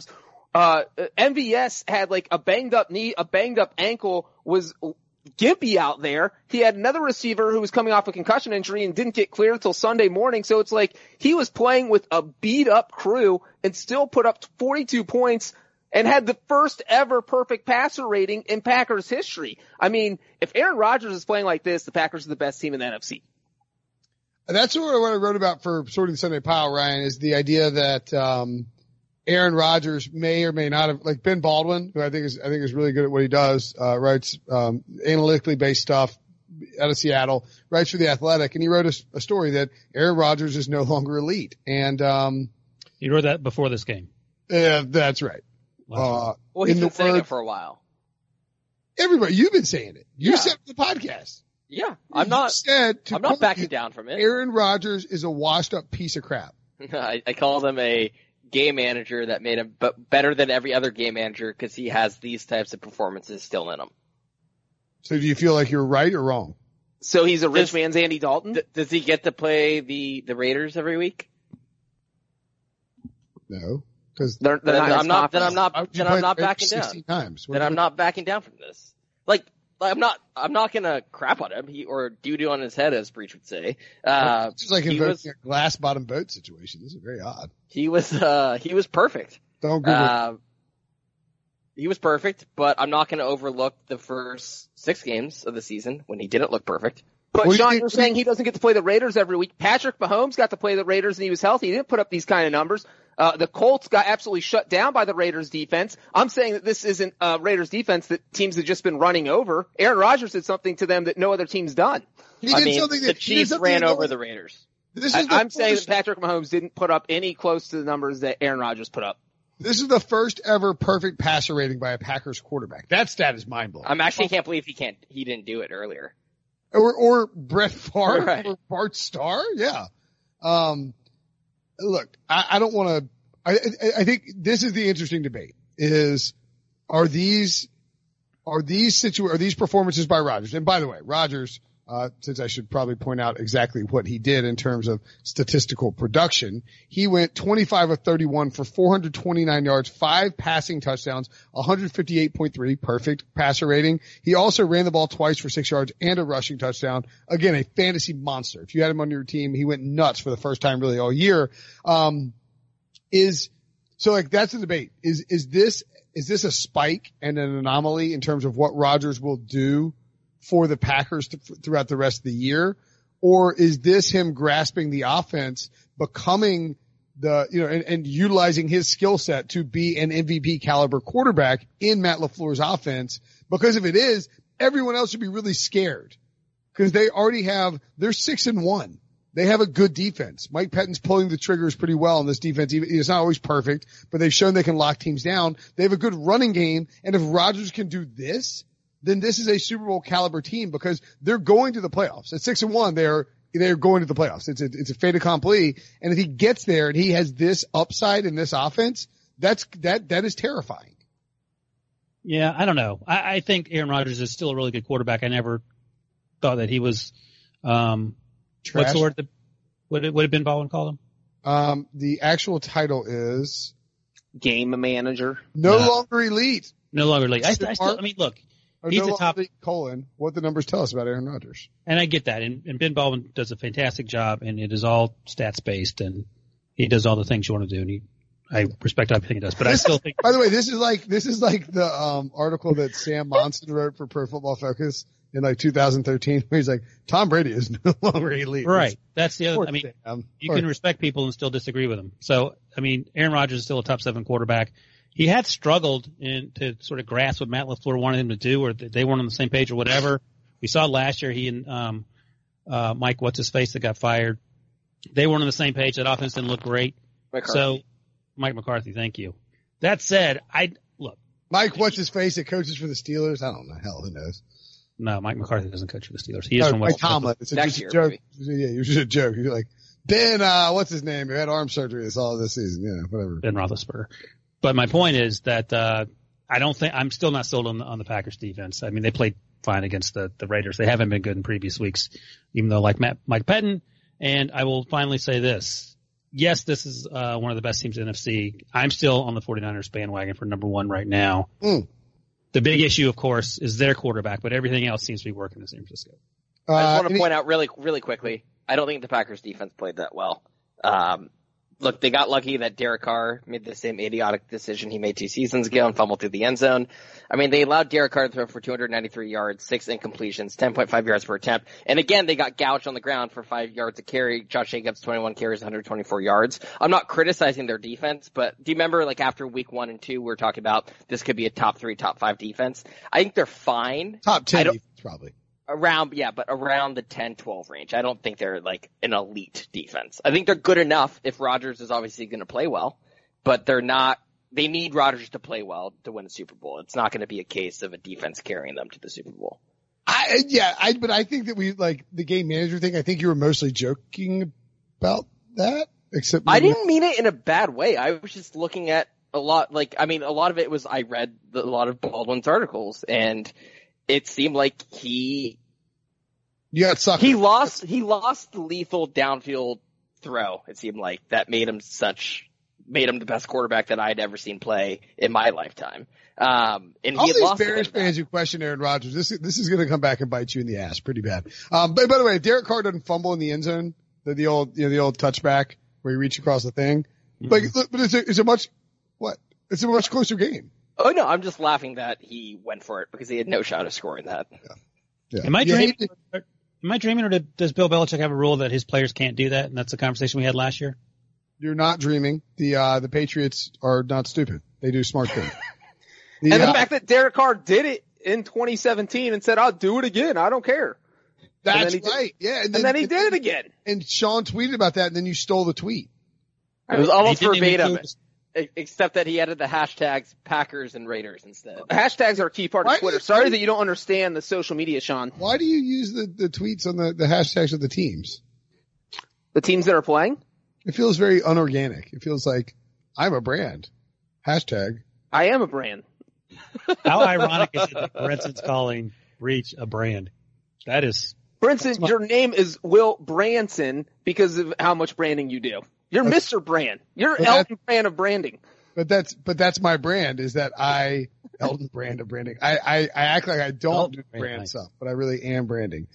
MVS had like a banged up knee, a banged up ankle, was gimpy out there. He had another receiver who was coming off a concussion injury and didn't get cleared until Sunday morning. So it's like he was playing with a beat up crew and still put up 42 points and had the first ever perfect passer rating in Packers history. I mean, if Aaron Rodgers is playing like this, the Packers are the best team in the NFC. That's what I wrote about for Sorting Sunday Pile, Ryan, is the idea that, Aaron Rodgers may or may not have, like Ben Baldwin, who I think is really good at what he does, writes, analytically based stuff out of Seattle, writes for The Athletic, and he wrote a story that Aaron Rodgers is no longer elite. And, he wrote that before this game. Yeah, that's right. Well, he's been saying it for a while. Everybody, you've been saying it. You said it on the podcast. Yeah, I'm not backing down from it. Aaron Rodgers is a washed up piece of crap. I called him a game manager that made him better than every other game manager because he has these types of performances still in him. So do you feel like you're right or wrong? So he's a rich man's Andy Dalton? Does he get to play the Raiders every week? No, because I'm not backing down. 16 times. Then I'm not backing down from this. Like, I'm not gonna crap on him or doo-doo on his head, as Breach would say. It's like invoking a glass bottom boat situation. This is very odd. He was perfect. Don't Google he was perfect, but I'm not gonna overlook the first 6 games of the season when he didn't look perfect. But Sean, you're saying he doesn't get to play the Raiders every week. Patrick Mahomes got to play the Raiders and he was healthy. He didn't put up these kind of numbers. The Colts got absolutely shut down by the Raiders defense. I'm saying that this isn't a Raiders defense that teams have just been running over. Aaron Rodgers did something to them that no other team's done. The Chiefs ran over the Raiders. I'm saying that Patrick Mahomes didn't put up any close to the numbers that Aaron Rodgers put up. This is the first ever perfect passer rating by a Packers quarterback. That stat is mind blowing. I can't believe he didn't do it earlier. Or Brett Favre, right. Or Bart Starr. Yeah. Look, I don't want to, I think this is the interesting debate is, are these performances by Rodgers? And by the way, Rodgers, since I should probably point out exactly what he did in terms of statistical production, he went 25 of 31 for 429 yards, 5 passing touchdowns, 158.3, perfect passer rating. He also ran the ball twice for 6 yards and a rushing touchdown. Again, a fantasy monster. If you had him on your team, he went nuts for the first time really all year. That's the debate. Is this a spike and an anomaly in terms of what Rodgers will do for the Packers throughout the rest of the year? Or is this him grasping the offense, becoming and utilizing his skill set to be an MVP caliber quarterback in Matt LaFleur's offense? Because if it is, everyone else should be really scared because they're 6-1. They have a good defense. Mike Pettine's pulling the triggers pretty well in this defense. It's not always perfect, but they've shown they can lock teams down. They have a good running game. And if Rodgers can do this, then this is a Super Bowl caliber team because they're going to the playoffs. At 6-1, they're going to the playoffs. It's a fait accompli. And if he gets there and he has this upside in this offense, that is terrifying. Yeah, I don't know. I think Aaron Rodgers is still a really good quarterback. I never thought that he was, trash. What did Ben Baldwin call him? The actual title is game manager. No longer elite. No longer elite. Look, He's a top what the numbers tell us about Aaron Rodgers. And I get that. And Ben Baldwin does a fantastic job, and it is all stats based, and he does all the things you want to do. And I respect everything he does, but I still think. By the way, this is like the article that Sam Monson wrote for Pro Football Focus in like 2013, where he's like, Tom Brady is no longer elite. Right. That's the other. I mean, you can respect people and still disagree with them. So, I mean, Aaron Rodgers is still a top 7 quarterback. He had struggled to sort of grasp what Matt LaFleur wanted him to do, or they weren't on the same page or whatever. We saw last year he and Mike, what's his face, that got fired. They weren't on the same page. That offense didn't look great. McCarthy. So, Mike McCarthy, thank you. That said, Mike, what's his face that coaches for the Steelers? I don't know. Hell, who knows? No, Mike McCarthy doesn't coach for the Steelers. He is from Mike Tomlin. It's just a joke. Maybe. Yeah, it was just a joke. You're like, Ben, what's his name? Who had arm surgery this season. Yeah, whatever. Ben Roethlisberger. But my point is that I'm still not sold on the Packers defense. I mean, they played fine against the Raiders. They haven't been good in previous weeks, even though like Mike Pettin. And I will finally say this. Yes, this is one of the best teams in the NFC. I'm still on the 49ers bandwagon for number 1 right now. The big issue, of course, is their quarterback, but everything else seems to be working in San Francisco. I just want to point out really quickly, I don't think the Packers defense played that well. Look, they got lucky that Derek Carr made the same idiotic decision he made 2 seasons ago and fumbled through the end zone. I mean, they allowed Derek Carr to throw for 293 yards, 6 incompletions, 10.5 yards per attempt. And again, they got gouged on the ground for 5 yards a carry. Josh Jacobs, 21 carries, 124 yards. I'm not criticizing their defense, but do you remember like after week 1 and 2, we were talking about this could be a top 3, top 5 defense? I think they're fine. Top 10 defense, probably. Around the 10-12 range. I don't think they're like an elite defense. I think they're good enough if Rodgers is obviously going to play well, but they're not. They need Rodgers to play well to win a Super Bowl. It's not going to be a case of a defense carrying them to the Super Bowl. But I think that we like the game manager thing. I think you were mostly joking about that, except I didn't mean it in a bad way. I was just looking at a lot of it was I read a lot of Baldwin's articles, and it seemed like he got sucked. He lost the lethal downfield throw. It seemed like that made him the best quarterback that I'd ever seen play in my lifetime. And all these Bears fans who question Aaron Rodgers, this is going to come back and bite you in the ass pretty bad. But by the way, if Derek Carr doesn't fumble in the end zone, the old touchback where you reach across the thing, but it's a much closer game. Oh no, I'm just laughing that he went for it because he had no shot of scoring that. Yeah. Am I dreaming, or does Bill Belichick have a rule that his players can't do that? And that's the conversation we had last year. You're not dreaming. The Patriots are not stupid. They do smart things. And the fact that Derek Carr did it in 2017 and said, "I'll do it again. I don't care." That's right. Yeah. And then he did it again. And Sean tweeted about that, and then you stole the tweet. It was almost verbatim. Except that he added the hashtags Packers and Raiders instead. Hashtags are a key part of Twitter. Sorry that you don't understand the social media, Sean. Why do you use the tweets on the hashtags of the teams? The teams that are playing? It feels very unorganic. It feels like I'm a brand. Hashtag. I am a brand. How ironic is it that Brinson's calling Reach a brand? That is. Brinson, your name is Will Branson because of how much branding you do. You're Mr. Brand. You're Elton Brand of branding. But that's my brand, is that Elton Brand of branding. I act like I don't do brand stuff, but I really am branding.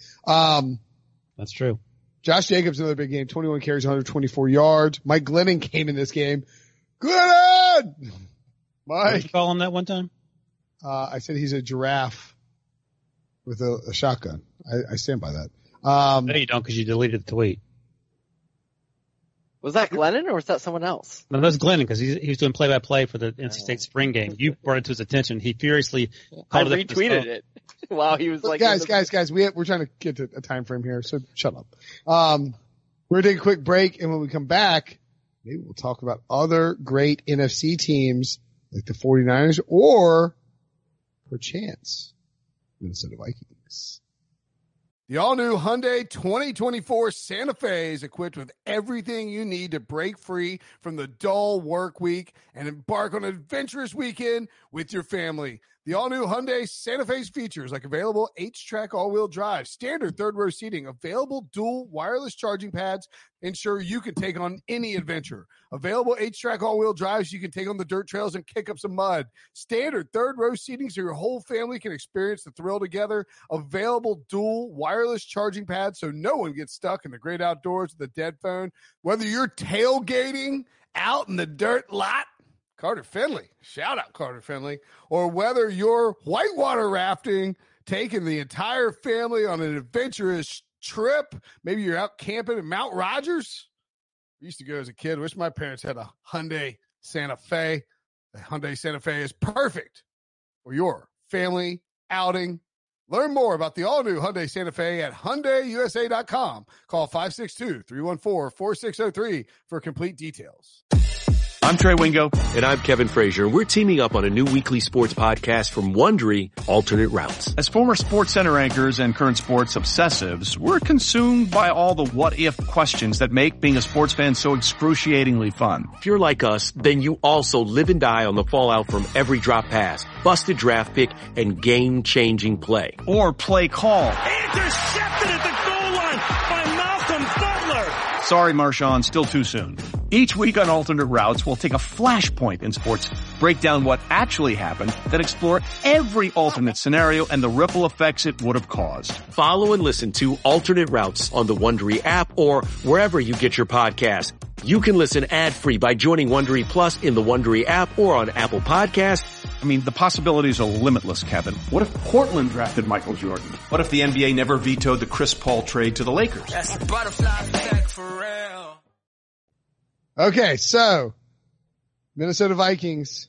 That's true. Josh Jacobs, another big game, 21 carries, 124 yards. Mike Glennon came in this game. Glennon! Mike. Did you call him that one time? I said he's a giraffe with a shotgun. I stand by that. No, you don't, because you deleted the tweet. Was that Glennon or was that someone else? No, that's Glennon, because he was doing play-by-play for the NC State spring game. You brought it to his attention. He furiously called I retweeted it while he was like, guys, we're trying to get to a time frame here, so shut up. We're going to take a quick break, and when we come back, maybe we'll talk about other great NFC teams like the 49ers or, perchance, Minnesota Vikings. The all-new Hyundai 2024 Santa Fe is equipped with everything you need to break free from the dull work week and embark on an adventurous weekend with your family. The all-new Hyundai Santa Fe's features like available H-Track all-wheel drive, standard third-row seating, available dual wireless charging pads, ensure you can take on any adventure. Available H-Track all-wheel drives so you can take on the dirt trails and kick up some mud. Standard third-row seating so your whole family can experience the thrill together. Available dual wireless charging pads so no one gets stuck in the great outdoors with a dead phone. Whether you're tailgating out in the dirt lot, Carter Finley, shout out Carter Finley, or whether you're whitewater rafting, taking the entire family on an adventurous trip, maybe you're out camping in Mount Rogers. I used to go as a kid. Wish my parents had a Hyundai Santa Fe. The Hyundai Santa Fe is perfect for your family outing. Learn more about the all-new Hyundai Santa Fe at HyundaiUSA.com. Call 562-314-4603 for complete details. I'm Trey Wingo. And I'm Kevin Frazier. We're teaming up on a new weekly sports podcast from Wondery, Alternate Routes. As former Sports Center anchors and current sports obsessives, we're consumed by all the what-if questions that make being a sports fan so excruciatingly fun. If you're like us, then you also live and die on the fallout from every drop pass, busted draft pick, and game-changing play. Or play call. Intercepted at the goal line by Malcolm Butler. Sorry, Marshawn, still too soon. Each week on Alternate Routes, we'll take a flashpoint in sports, break down what actually happened, then explore every alternate scenario and the ripple effects it would have caused. Follow and listen to Alternate Routes on the Wondery app or wherever you get your podcasts. You can listen ad-free by joining Wondery Plus in the Wondery app or on Apple Podcasts. I mean, the possibilities are limitless, Kevin. What if Portland drafted Michael Jordan? What if the NBA never vetoed the Chris Paul trade to the Lakers? That's a butterfly effect for real. Okay, so Minnesota Vikings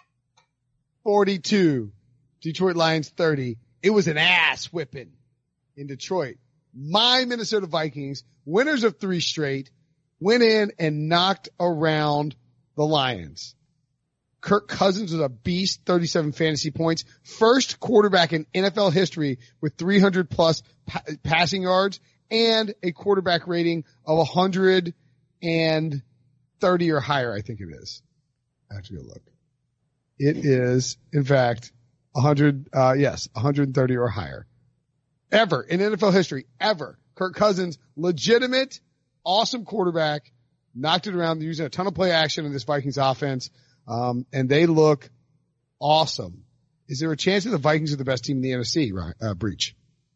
42, Detroit Lions 30. It was an ass whipping in Detroit. My Minnesota Vikings, winners of 3 straight, went in and knocked around the Lions. Kirk Cousins was a beast, 37 fantasy points. First quarterback in NFL history with 300 plus passing yards and a quarterback rating of 130 or higher, I think it is. I have to go look. It is, in fact, 130 or higher. Ever in NFL history, ever. Kirk Cousins, legitimate, awesome quarterback, knocked it around. They're using a ton of play action in this Vikings offense. And they look awesome. Is there a chance that the Vikings are the best team in the NFC, Breach?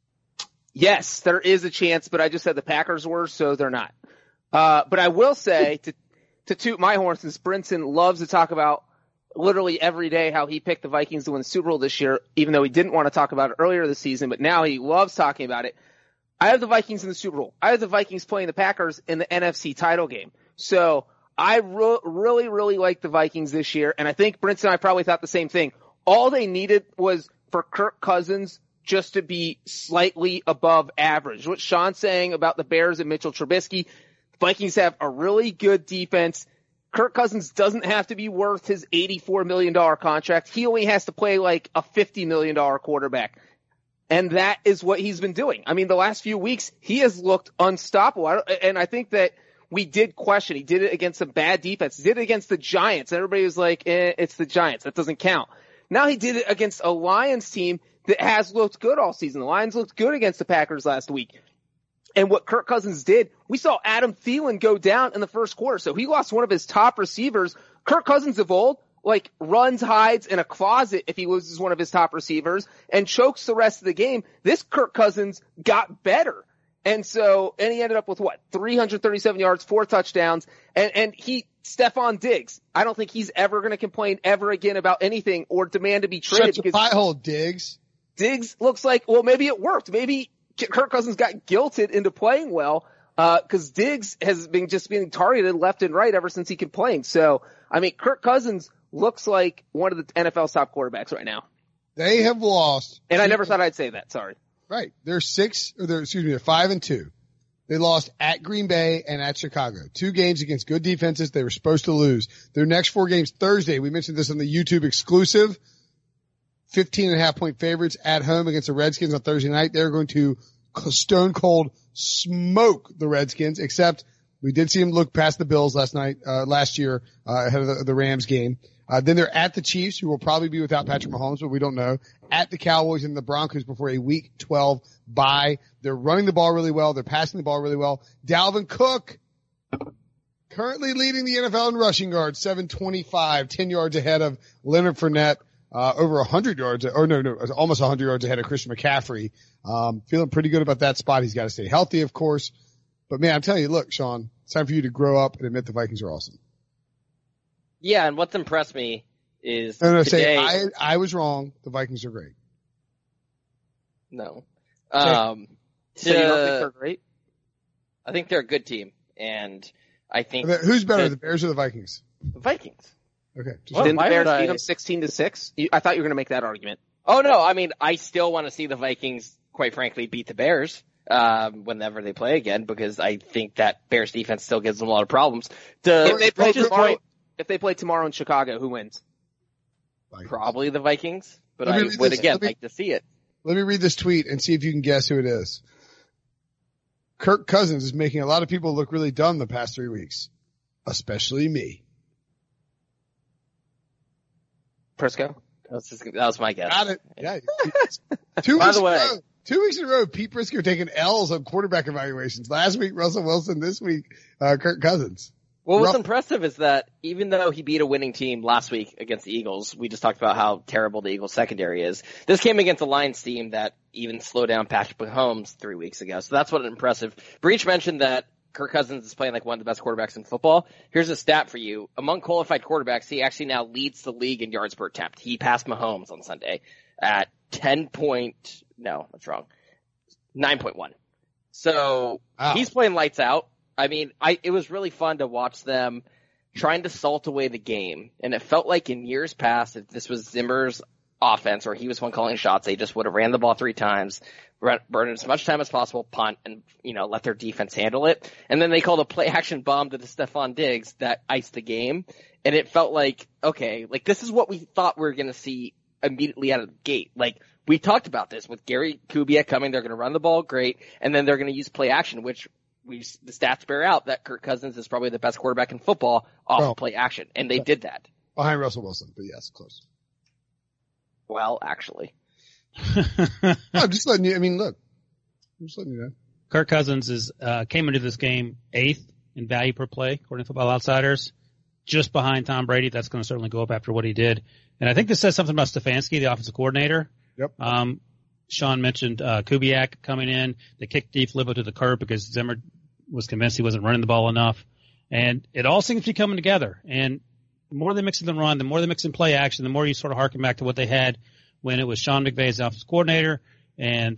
Yes, there is a chance, but I just said the Packers were, so they're not. But I will say, to toot my horn, since Brinson loves to talk about literally every day how he picked the Vikings to win the Super Bowl this year, even though he didn't want to talk about it earlier this season, but now he loves talking about it. I have the Vikings in the Super Bowl. I have the Vikings playing the Packers in the NFC title game. So I really, really like the Vikings this year, and I think Brinson and I probably thought the same thing. All they needed was for Kirk Cousins just to be slightly above average. What Sean's saying about the Bears and Mitchell Trubisky, Vikings have a really good defense. Kirk Cousins doesn't have to be worth his $84 million contract. He only has to play like a $50 million quarterback. And that is what he's been doing. I mean, the last few weeks, he has looked unstoppable. And I think that we did question. He did it against some bad defense. He did it against the Giants. Everybody was like, it's the Giants. That doesn't count. Now he did it against a Lions team that has looked good all season. The Lions looked good against the Packers last week. And what Kirk Cousins did, we saw Adam Thielen go down in the first quarter. So he lost one of his top receivers. Kirk Cousins of old, like, runs, hides in a closet if he loses one of his top receivers and chokes the rest of the game. This Kirk Cousins got better. And he ended up with 337 yards, 4 touchdowns, and Stephon Diggs. I don't think he's ever going to complain ever again about anything or demand to be traded. Shut your pie hole, Diggs. Diggs looks like, well, maybe it worked. Maybe Kirk Cousins got guilted into playing well, cause Diggs has been just being targeted left and right ever since he could play. So, I mean, Kirk Cousins looks like one of the NFL's top quarterbacks right now. They have lost. And I never thought I'd say that. Sorry. Right. They're 5-2. They lost at Green Bay and at Chicago. 2 games against good defenses they were supposed to lose. Their next 4 games Thursday, we mentioned this on the YouTube exclusive, 15.5 point favorites at home against the Redskins on Thursday night. They're going to stone cold smoke the Redskins, except we did see them look past the Bills last year, ahead of the Rams game. Then they're at the Chiefs, who will probably be without Patrick Mahomes, but we don't know. At the Cowboys and the Broncos before a Week 12 bye. They're running the ball really well. They're passing the ball really well. Dalvin Cook, currently leading the NFL in rushing yards, 725, 10 yards ahead of Leonard Fournette, over 100 yards, almost 100 yards ahead of Christian McCaffrey. Feeling pretty good about that spot. He's got to stay healthy, of course. But man, I'm telling you, look, Sean, it's time for you to grow up and admit the Vikings are awesome. Yeah, and what's impressed me is today. I was wrong. The Vikings are great. No. So you don't think they're great? I think they're a good team, and I think who's better, the Bears or the Vikings? The Vikings. Okay. Didn't the Bears beat them 16-6? I thought you were going to make that argument. Oh no, I mean, I still want to see the Vikings, quite frankly, beat the Bears whenever they play again, because I think that Bears defense still gives them a lot of problems. If they play tomorrow in Chicago, who wins? Vikings. Probably the Vikings, but I would again like to see it. Let me read this tweet and see if you can guess who it is. Kirk Cousins is making a lot of people look really dumb the past 3 weeks, especially me. Prisco? That was my guess. Got it. Yeah. 2 weeks in a row. 2 weeks in a row, Pete Prisco taking L's on quarterback evaluations. Last week, Russell Wilson. This week, Kirk Cousins. What was impressive is that even though he beat a winning team last week against the Eagles, we just talked about how terrible the Eagles secondary is. This came against a Lions team that even slowed down Patrick Mahomes 3 weeks ago. So that's what impressive. Breach mentioned that Kirk Cousins is playing like one of the best quarterbacks in football. Here's a stat for you. Among qualified quarterbacks, he actually now leads the league in yards per attempt. He passed Mahomes on Sunday at 9.1. So He's playing lights out. I mean, it was really fun to watch them trying to salt away the game. And it felt like in years past, if this was Zimmer's offense or he was one calling shots, they just would have ran the ball 3 times, burn as much time as possible, punt, and, let their defense handle it. And then they called a play action bomb to the Stephon Diggs that iced the game. And it felt like, okay, like this is what we thought we were going to see immediately out of the gate. Like, we talked about this with Gary Kubiak coming. They're going to run the ball great. And then they're going to use play action, which the stats bear out that Kirk Cousins is probably the best quarterback in football off play action. And they did that. Behind Russell Wilson, but yes, close. Well, actually. I'm just letting you, look. I'm just letting you know. Kirk Cousins came into this game 8th in value per play, according to Football Outsiders, just behind Tom Brady. That's going to certainly go up after what he did. And I think this says something about Stefanski, the offensive coordinator. Yep. Sean mentioned Kubiak coming in. They kicked Steve Flibbo to the curb because Zimmer was convinced he wasn't running the ball enough. And it all seems to be coming together. And the more they mix in the run, the more they mix in play action, the more you sort of harken back to what they had when it was Sean McVay as the offensive coordinator and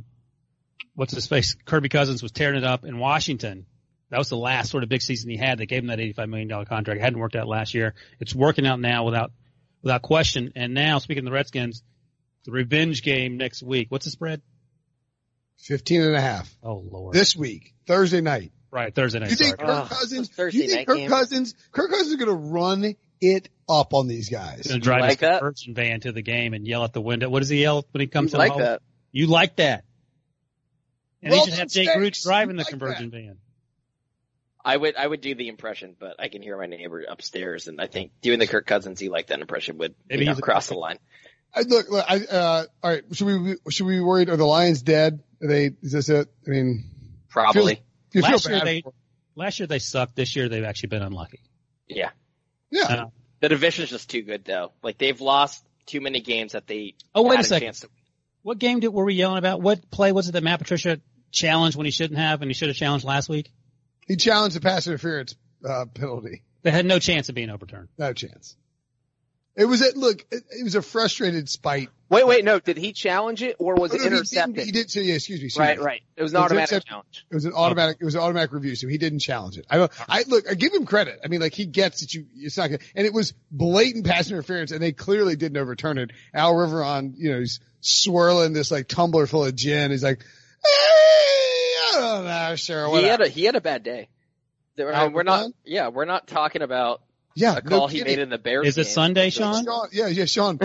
Kirby Cousins was tearing it up in Washington. That was the last sort of big season he had. They gave him that $85 million contract. It hadn't worked out last year. It's working out now without question. And now, speaking of the Redskins, the revenge game next week. What's the spread? 15.5. Oh, Lord. This week, Thursday night. Right, Thursday night. You think Kirk Cousins is going to run it up on these guys? He's going to drive his conversion van to the game and yell at the window. What does he yell when he comes to the home? That. You like that. And he should have Jake Roots driving the conversion van. I would do the impression, but I can hear my neighbor upstairs, and I think doing the Kirk Cousins, he like that impression would cross the line. Look, all right. Should we be worried? Are the Lions dead? Is this it? Probably. Last year they sucked. This year they've actually been unlucky. Yeah. Yeah. The division's just too good, though. Like, they've lost too many games that they wait had a second. chance to win. What game were we yelling about? What play was it that Matt Patricia challenged when he shouldn't have, and he should have challenged last week? He challenged the pass interference penalty. They had no chance of being overturned. No chance. It was it was a frustrated spite. Wait, no. Did he challenge it or was it intercepted? He did say, yeah, excuse me. Right. It was an automatic challenge. It was an automatic review, so he didn't challenge it. I give him credit. He gets that it's not good. And it was blatant pass interference and they clearly didn't overturn it. Al Riveron, he's swirling this like tumbler full of gin. He's like, I don't know, sure. Whatever. He had a bad day. We're not talking about a call he made in the Bears Is it game. Sunday, Sean? Yeah, Sean.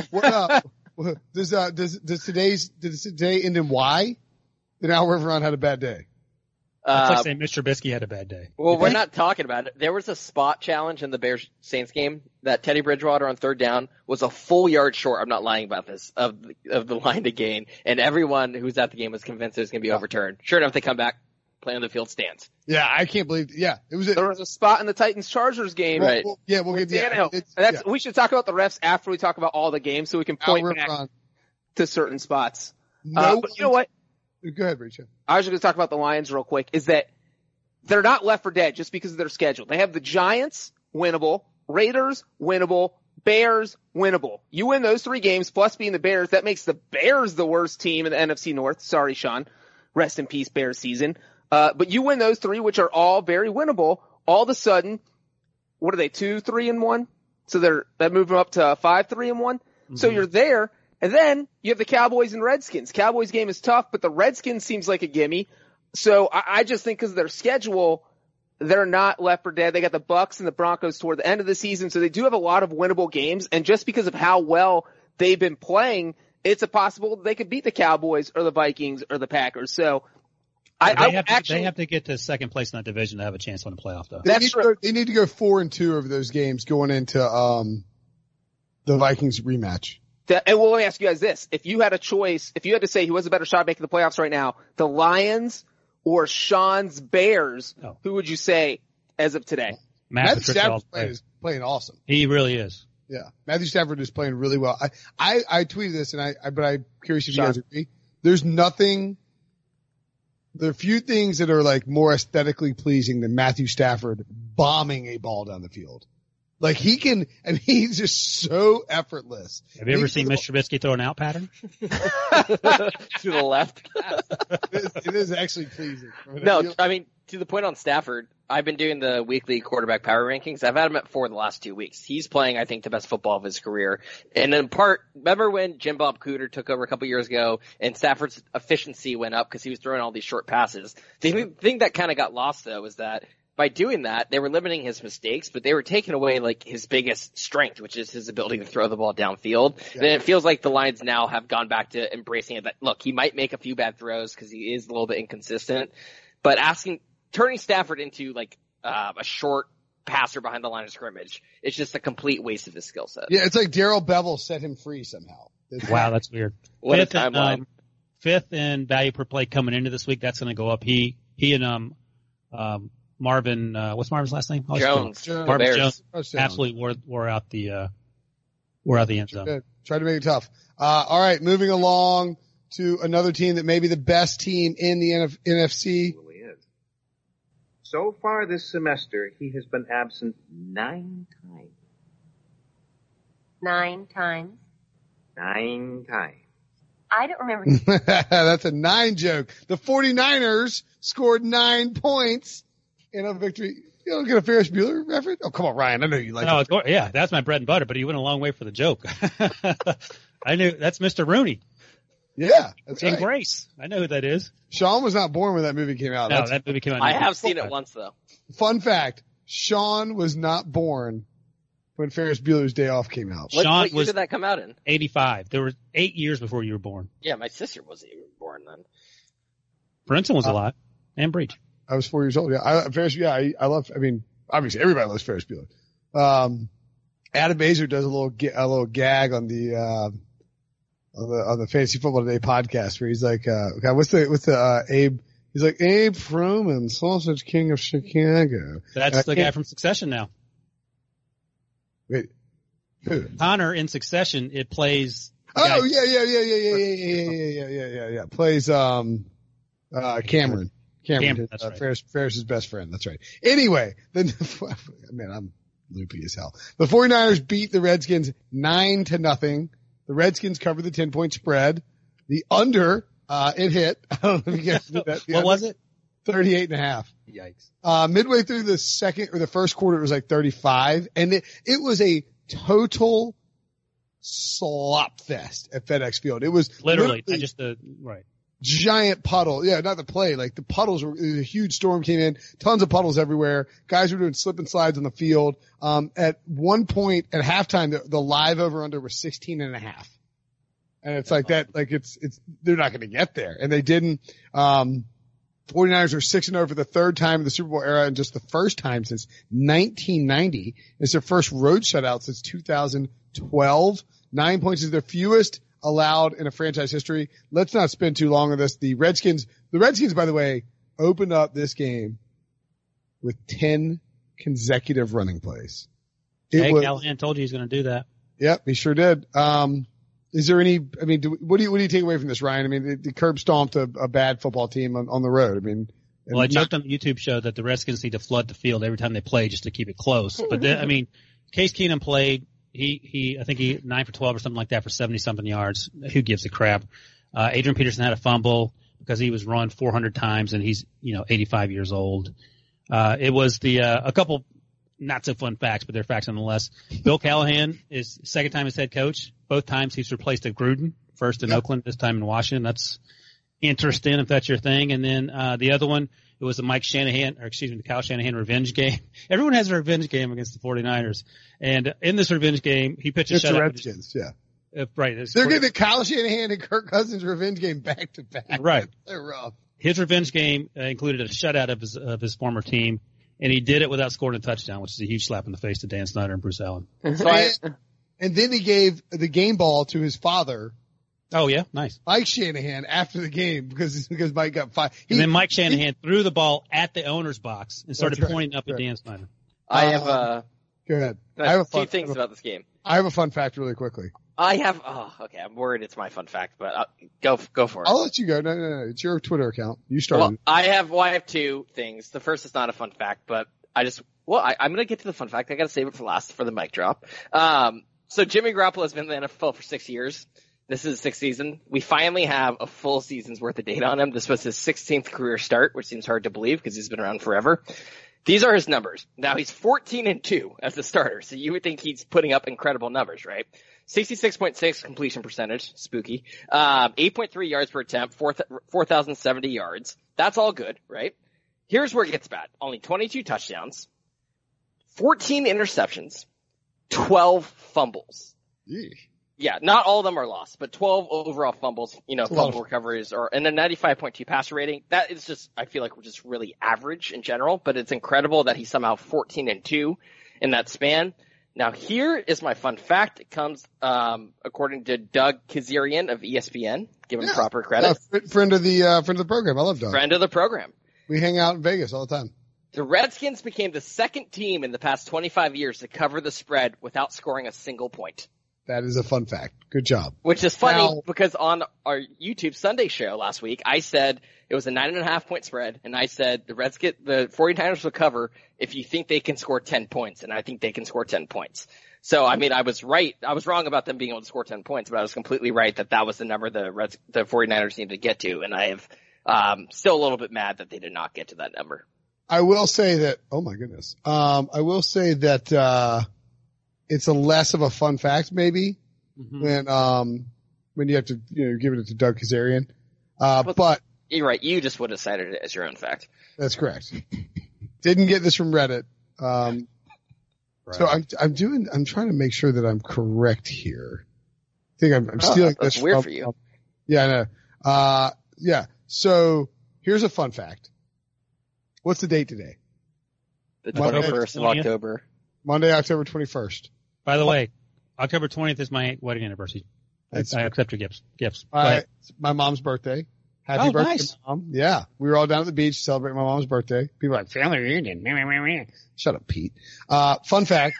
Does today end in Y? Then Al Riveron had a bad day. It's like saying Mr. Trubisky had a bad day. Well, we're not talking about it. There was a spot challenge in the Bears-Saints game that Teddy Bridgewater on third down was a full yard short, I'm not lying about this, of the line to gain, and everyone who's at the game was convinced it was going to be overturned. Sure enough, they come back, play on the field stands. Yeah, I can't believe. Yeah, there was a spot in the Titans-Chargers game. Right. We'll get Tannehill. We should talk about the refs after we talk about all the games, so we can point back to certain spots. But you know what? Go ahead, Rachel. I was just going to talk about the Lions real quick. Is that they're not left for dead just because of their schedule. They have the Giants, winnable, Raiders, winnable, Bears, winnable. You win those 3 games, plus being the Bears, that makes the Bears the worst team in the NFC North. Sorry, Sean. Rest in peace, Bears season. But you win those 3, which are all very winnable. All of a sudden, what are they, 2-3-1? So that moved them up to 5-3-1. Mm-hmm. So you're there, and then you have the Cowboys and Redskins. Cowboys game is tough, but the Redskins seems like a gimme. So I just think because of their schedule, they're not left for dead. They got the Bucks and the Broncos toward the end of the season, so they do have a lot of winnable games. And just because of how well they've been playing, it's a possible they could beat the Cowboys or the Vikings or the Packers. So they have to get to second place in that division to have a chance to win the playoff, though. They need to go 4-2 over those games going into the Vikings rematch. And well, let me ask you guys this: if you had a choice, if you had to say who has a better shot at making the playoffs right now, the Lions or Sean's Bears, who would you say as of today? Matthew Stafford is playing awesome. He really is. Yeah. Matthew Stafford is playing really well. I tweeted this but I'm curious if you guys agree. There's nothing, there are few things that are like more aesthetically pleasing than Matthew Stafford bombing a ball down the field. Like he's just so effortless. Have you ever seen Mr. Trubisky throw an out pattern? To the left. It is actually pleasing. No, I mean, to the point on Stafford, I've been doing the weekly quarterback power rankings. I've had him at 4 the last 2 weeks. He's playing, I think, the best football of his career. And in part, remember when Jim Bob Cooter took over a couple years ago and Stafford's efficiency went up because he was throwing all these short passes? The thing that kind of got lost, though, is that by doing that, they were limiting his mistakes, but they were taking away like his biggest strength, which is his ability to throw the ball downfield. Yeah. And it feels like the Lions now have gone back to embracing it. That look, he might make a few bad throws because he is a little bit inconsistent, but turning Stafford into like a short passer behind the line of scrimmage, it's just a complete waste of his skill set. Yeah, it's like Darrell Bevel set him free somehow. Wow, that's weird. What a timeline. Fifth in value per play coming into this week. That's going to go up. He and Marvin, what's Marvin's last name? Jones. Marvin Jones absolutely wore out the end zone. Good. Try to make it tough. All right, moving along to another team that may be the best team in the NFC. Well, he is. So far this semester, he has been absent 9 times. 9 times? 9 times. I don't remember. That's a 9 joke. The 49ers scored 9 points in a victory. You don't get a Ferris Bueller reference? Oh, come on, Ryan. I know you like it. No, yeah, that's my bread and butter, but he went a long way for the joke. I knew that's Mr. Rooney. Yeah, that's right. And Grace. I know who that is. Sean was not born when that movie came out. No, that movie came out. I have seen it once, though. Fun fact, Sean was not born when Ferris Bueller's Day Off came out. What year did that come out in? 85. There were 8 years before you were born. Yeah, my sister wasn't even born then. Brenton was alive. And Breach. I was 4 years old. Yeah, I love. I mean, obviously everybody loves Ferris Bueller. Adam Baser does a little gag on the Fantasy Football Today podcast where he's like, okay, what's the Abe? He's like Abe Froman, Sausage King of Chicago. That's the guy from Succession now. Wait, who? Connor in Succession. It plays. Oh yeah. Plays Cameron. Cameron, that's right. Ferris's best friend. That's right. Anyway, man, I'm loopy as hell. The 49ers beat the Redskins 9-0. The Redskins covered the 10-point spread. The under, it hit. I don't know if you guys did that. What was it? 38.5. Yikes. Midway through the first quarter, it was like 35. And it was a total slop fest at FedEx Field. It was literally right. Giant puddle. Yeah, not the play. Like the puddles were, a huge storm came in, tons of puddles everywhere. Guys were doing slip and slides on the field. At one point at halftime, the live over under was 16.5. And it's like that, like they're not going to get there. And they didn't. 49ers are 6-0 for the third time in the Super Bowl era and just the first time since 1990. It's their first road shutout since 2012. 9 points is their fewest allowed in a franchise history. Let's not spend too long on this. The Redskins, by the way, opened up this game with 10 consecutive running plays. Callahan told you he's going to do that. Yep, he sure did. Is there any, I mean, what do you take away from this, Ryan? I mean, the curb stomped a bad football team on the road. I mean, well, I joked on the YouTube show that the Redskins need to flood the field every time they play just to keep it close. But then, I mean, Case Keenum played. I think he 9 for 12 or something like that for 70 something yards. Who gives a crap? Adrian Peterson had a fumble because he was run 400 times and he's, 85 years old. It was a couple not so fun facts, but they're facts nonetheless. Bill Callahan is second time as head coach. Both times he's replaced a Gruden, first in Oakland, this time in Washington. That's interesting if that's your thing. And then, the other one, it was the Kyle Shanahan revenge game. Everyone has a revenge game against the 49ers. And in this revenge game, he pitched a shutout. The Redskins, yeah. Right. They're getting the Kyle Shanahan and Kirk Cousins revenge game back to back. Right. They're rough. His revenge game included a shutout of his former team. And he did it without scoring a touchdown, which is a huge slap in the face to Dan Snyder and Bruce Allen. And then he gave the game ball to his father. Oh yeah, nice. Mike Shanahan after the game because Mike got fired. And then Mike Shanahan threw the ball at the owner's box and started pointing up at Dan Snyder. I have go ahead. I have two things about this game. I have a fun fact really quickly. Okay, I'm worried it's my fun fact, but go for it. I'll let you go. No. It's your Twitter account. You started. Well, I have two things. The first is not a fun fact, but I'm going to get to the fun fact. I got to save it for last for the mic drop. So Jimmy Garoppolo has been in the NFL for 6 years. This is his sixth season. We finally have a full season's worth of data on him. This was his 16th career start, which seems hard to believe because he's been around forever. These are his numbers. Now he's 14-2 as a starter, so you would think he's putting up incredible numbers, right? 66.6 completion percentage, spooky. 8.3 yards per attempt, 4,070 yards. That's all good, right? Here's where it gets bad. Only 22 touchdowns, 14 interceptions, 12 fumbles. Yeesh. Yeah, not all of them are lost, but 12 overall fumbles, fumble recoveries, and a 95.2 passer rating. That is just, I feel like we're just really average in general, but it's incredible that he's somehow 14-2 in that span. Now here is my fun fact. It comes, according to Doug Kazarian of ESPN. Give him proper credit. Friend of the program. I love Doug. Friend of the program. We hang out in Vegas all the time. The Redskins became the second team in the past 25 years to cover the spread without scoring a single point. That is a fun fact. Good job. Which is funny because on our YouTube Sunday show last week, I said it was a 9.5 point spread, and I said the 49ers will cover if you think they can score 10 points, and I think they can score 10 points. So, I mean, I was right. I was wrong about them being able to score 10 points, but I was completely right that was the number the 49ers needed to get to, and I have still a little bit mad that they did not get to that number. I will say that, oh my goodness. I will say that it's a less of a fun fact maybe when you have to, give it to Doug Kazarian. But you're right. You just would have cited it as your own fact. That's correct. Didn't get this from Reddit. Right. So I'm trying to make sure that I'm correct here. I think I'm stealing this. That's weird for you. Yeah, I know. Yeah. So here's a fun fact. What's the date today? The 21st of October. Monday, October 21st. By the way, October 20th is my wedding anniversary. I accept your gifts. My mom's birthday. Happy birthday, nice. Mom. Yeah. We were all down at the beach celebrating my mom's birthday. People are like, family reunion. Shut up, Pete. Fun fact.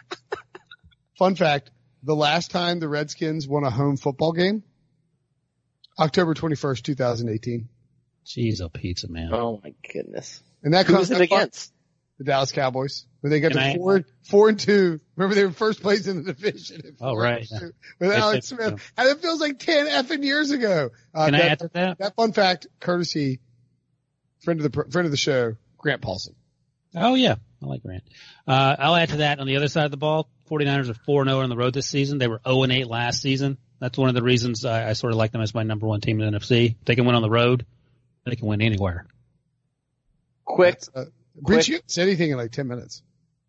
The last time the Redskins won a home football game, October 21st, 2018. Jeez, oh, pizza, man. Oh, my goodness. And that comes against the Dallas Cowboys. When they got to 4-2. Remember they were first place in the division. Oh, right. With Alex Smith. And it feels like 10 effing years ago. Can I add to that? That fun fact, courtesy, friend of the show, Grant Paulson. Oh, yeah. I like Grant. I'll add to that on the other side of the ball. 49ers are 4-0 on the road this season. They were 0-8 last season. That's one of the reasons I sort of like them as my number one team in the NFC. If they can win on the road, they can win anywhere. Quick. Rich, you said anything in like 10 minutes.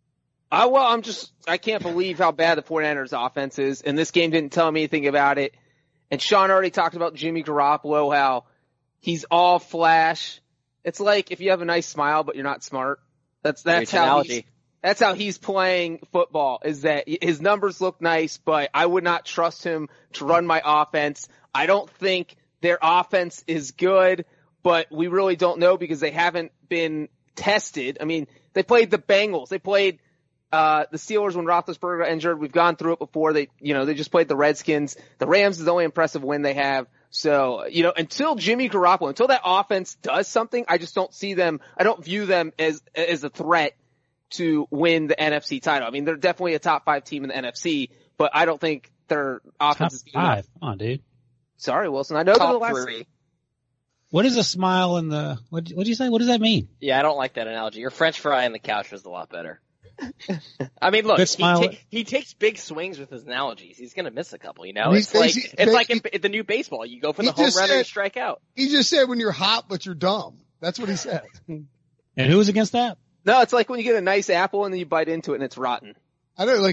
I can't believe how bad the 49ers offense is, and this game didn't tell me anything about it. And Sean already talked about Jimmy Garoppolo, how he's all flash, It's like if you have a nice smile but you're not smart. That's how he's playing football, is that his numbers look nice, but I would not trust him to run my offense. I don't think their offense is good, but we really don't know because they haven't been tested. I mean, they played the Bengals. They played the Steelers when Roethlisberger got injured. We've gone through it before. They just played the Redskins. The Rams is the only impressive win they have. So, until Jimmy Garoppolo, until that offense does something, I just don't see them. I don't view them as a threat to win the NFC title. I mean, they're definitely a top 5 team in the NFC, but I don't think their offense is good enough. Come on, dude. Sorry, Wilson. I know they're the last 3. What is a smile in the? What did you say? What does that mean? Yeah, I don't like that analogy. Your French fry on the couch was a lot better. I mean, look, he takes big swings with his analogies. He's going to miss a couple, It's like in the new baseball. You go for the home run and strike out. He just said when you're hot but you're dumb. That's what he said. And who was against that? No, it's like when you get a nice apple and then you bite into it and it's rotten. I know,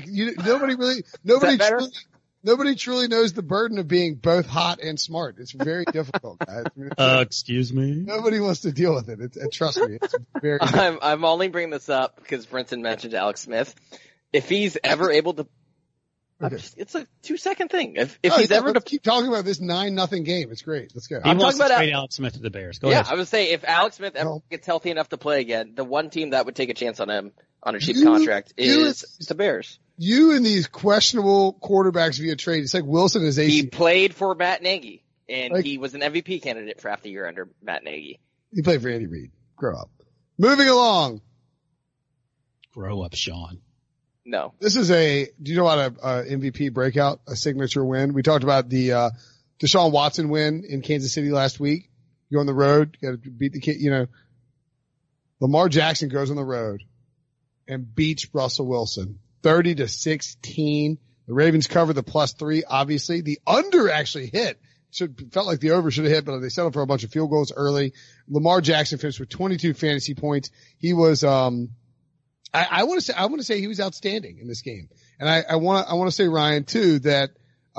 nobody truly knows the burden of being both hot and smart. It's very difficult, guys. Excuse me? Nobody wants to deal with it. Trust me, it's very difficult. I'm only bringing this up because Brinson mentioned Alex Smith. If he's ever able to, it's a 2-second thing. If he's ever to keep talking about this 9-0 game, it's great. Let's go. I'm talking about Alex Smith to the Bears. Go ahead. I would say if Alex Smith ever gets healthy enough to play again, the one team that would take a chance on him on a cheap contract is the Bears. You and these questionable quarterbacks via trade. It's like Wilson is He played for Matt Nagy, and he was an MVP candidate for half the year under Matt Nagy. He played for Andy Reid. Grow up. Moving along. Grow up, Sean. No. This is do you know what a MVP breakout, a signature win? We talked about the Deshaun Watson win in Kansas City last week. You go on the road, you got to beat the kid, Lamar Jackson goes on the road and beats Russell Wilson 30-16. The Ravens cover the +3, obviously. The under actually hit. Felt like the over should have hit, but they settled for a bunch of field goals early. Lamar Jackson finished with 22 fantasy points. He was, I want to say he was outstanding in this game. And I want to say, Ryan, too, that,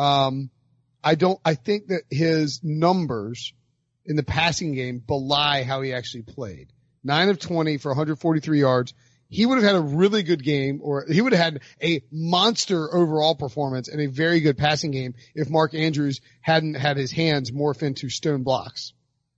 I think that his numbers in the passing game belie how he actually played. 9 of 20 for 143 yards. He would have had a really good game, or he would have had a monster overall performance and a very good passing game if Mark Andrews hadn't had his hands morph into stone blocks.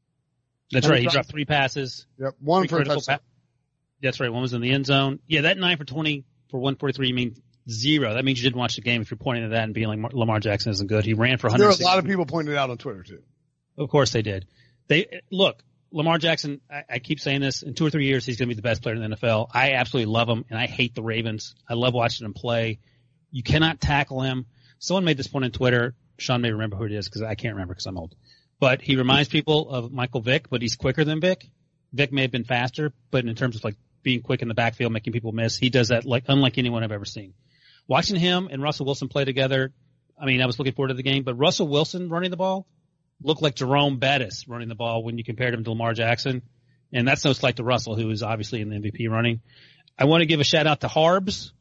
That's right. He dropped 3 passes. Yep. 1 for a touchdown. That's right. 1 was in the end zone. Yeah, that 9 for 20 for 143 means 0. That means you didn't watch the game if you're pointing at that and being like Lamar Jackson isn't good. He ran for 100. There are a lot of people pointed it out on Twitter too. Of course they did. Look, Lamar Jackson, I keep saying this, in 2 or 3 years he's going to be the best player in the NFL. I absolutely love him, and I hate the Ravens. I love watching him play. You cannot tackle him. Someone made this point on Twitter. Sean may remember who it is because I can't remember because I'm old. But he reminds people of Michael Vick, but he's quicker than Vick. Vick may have been faster, but in terms of like being quick in the backfield, making people miss, he does that like unlike anyone I've ever seen. Watching him and Russell Wilson play together, I mean, I was looking forward to the game, but Russell Wilson running the ball looked like Jerome Bettis running the ball when you compared him to Lamar Jackson. And that's no slight to Russell, who is obviously in the MVP running. I want to give a shout out to Harbs.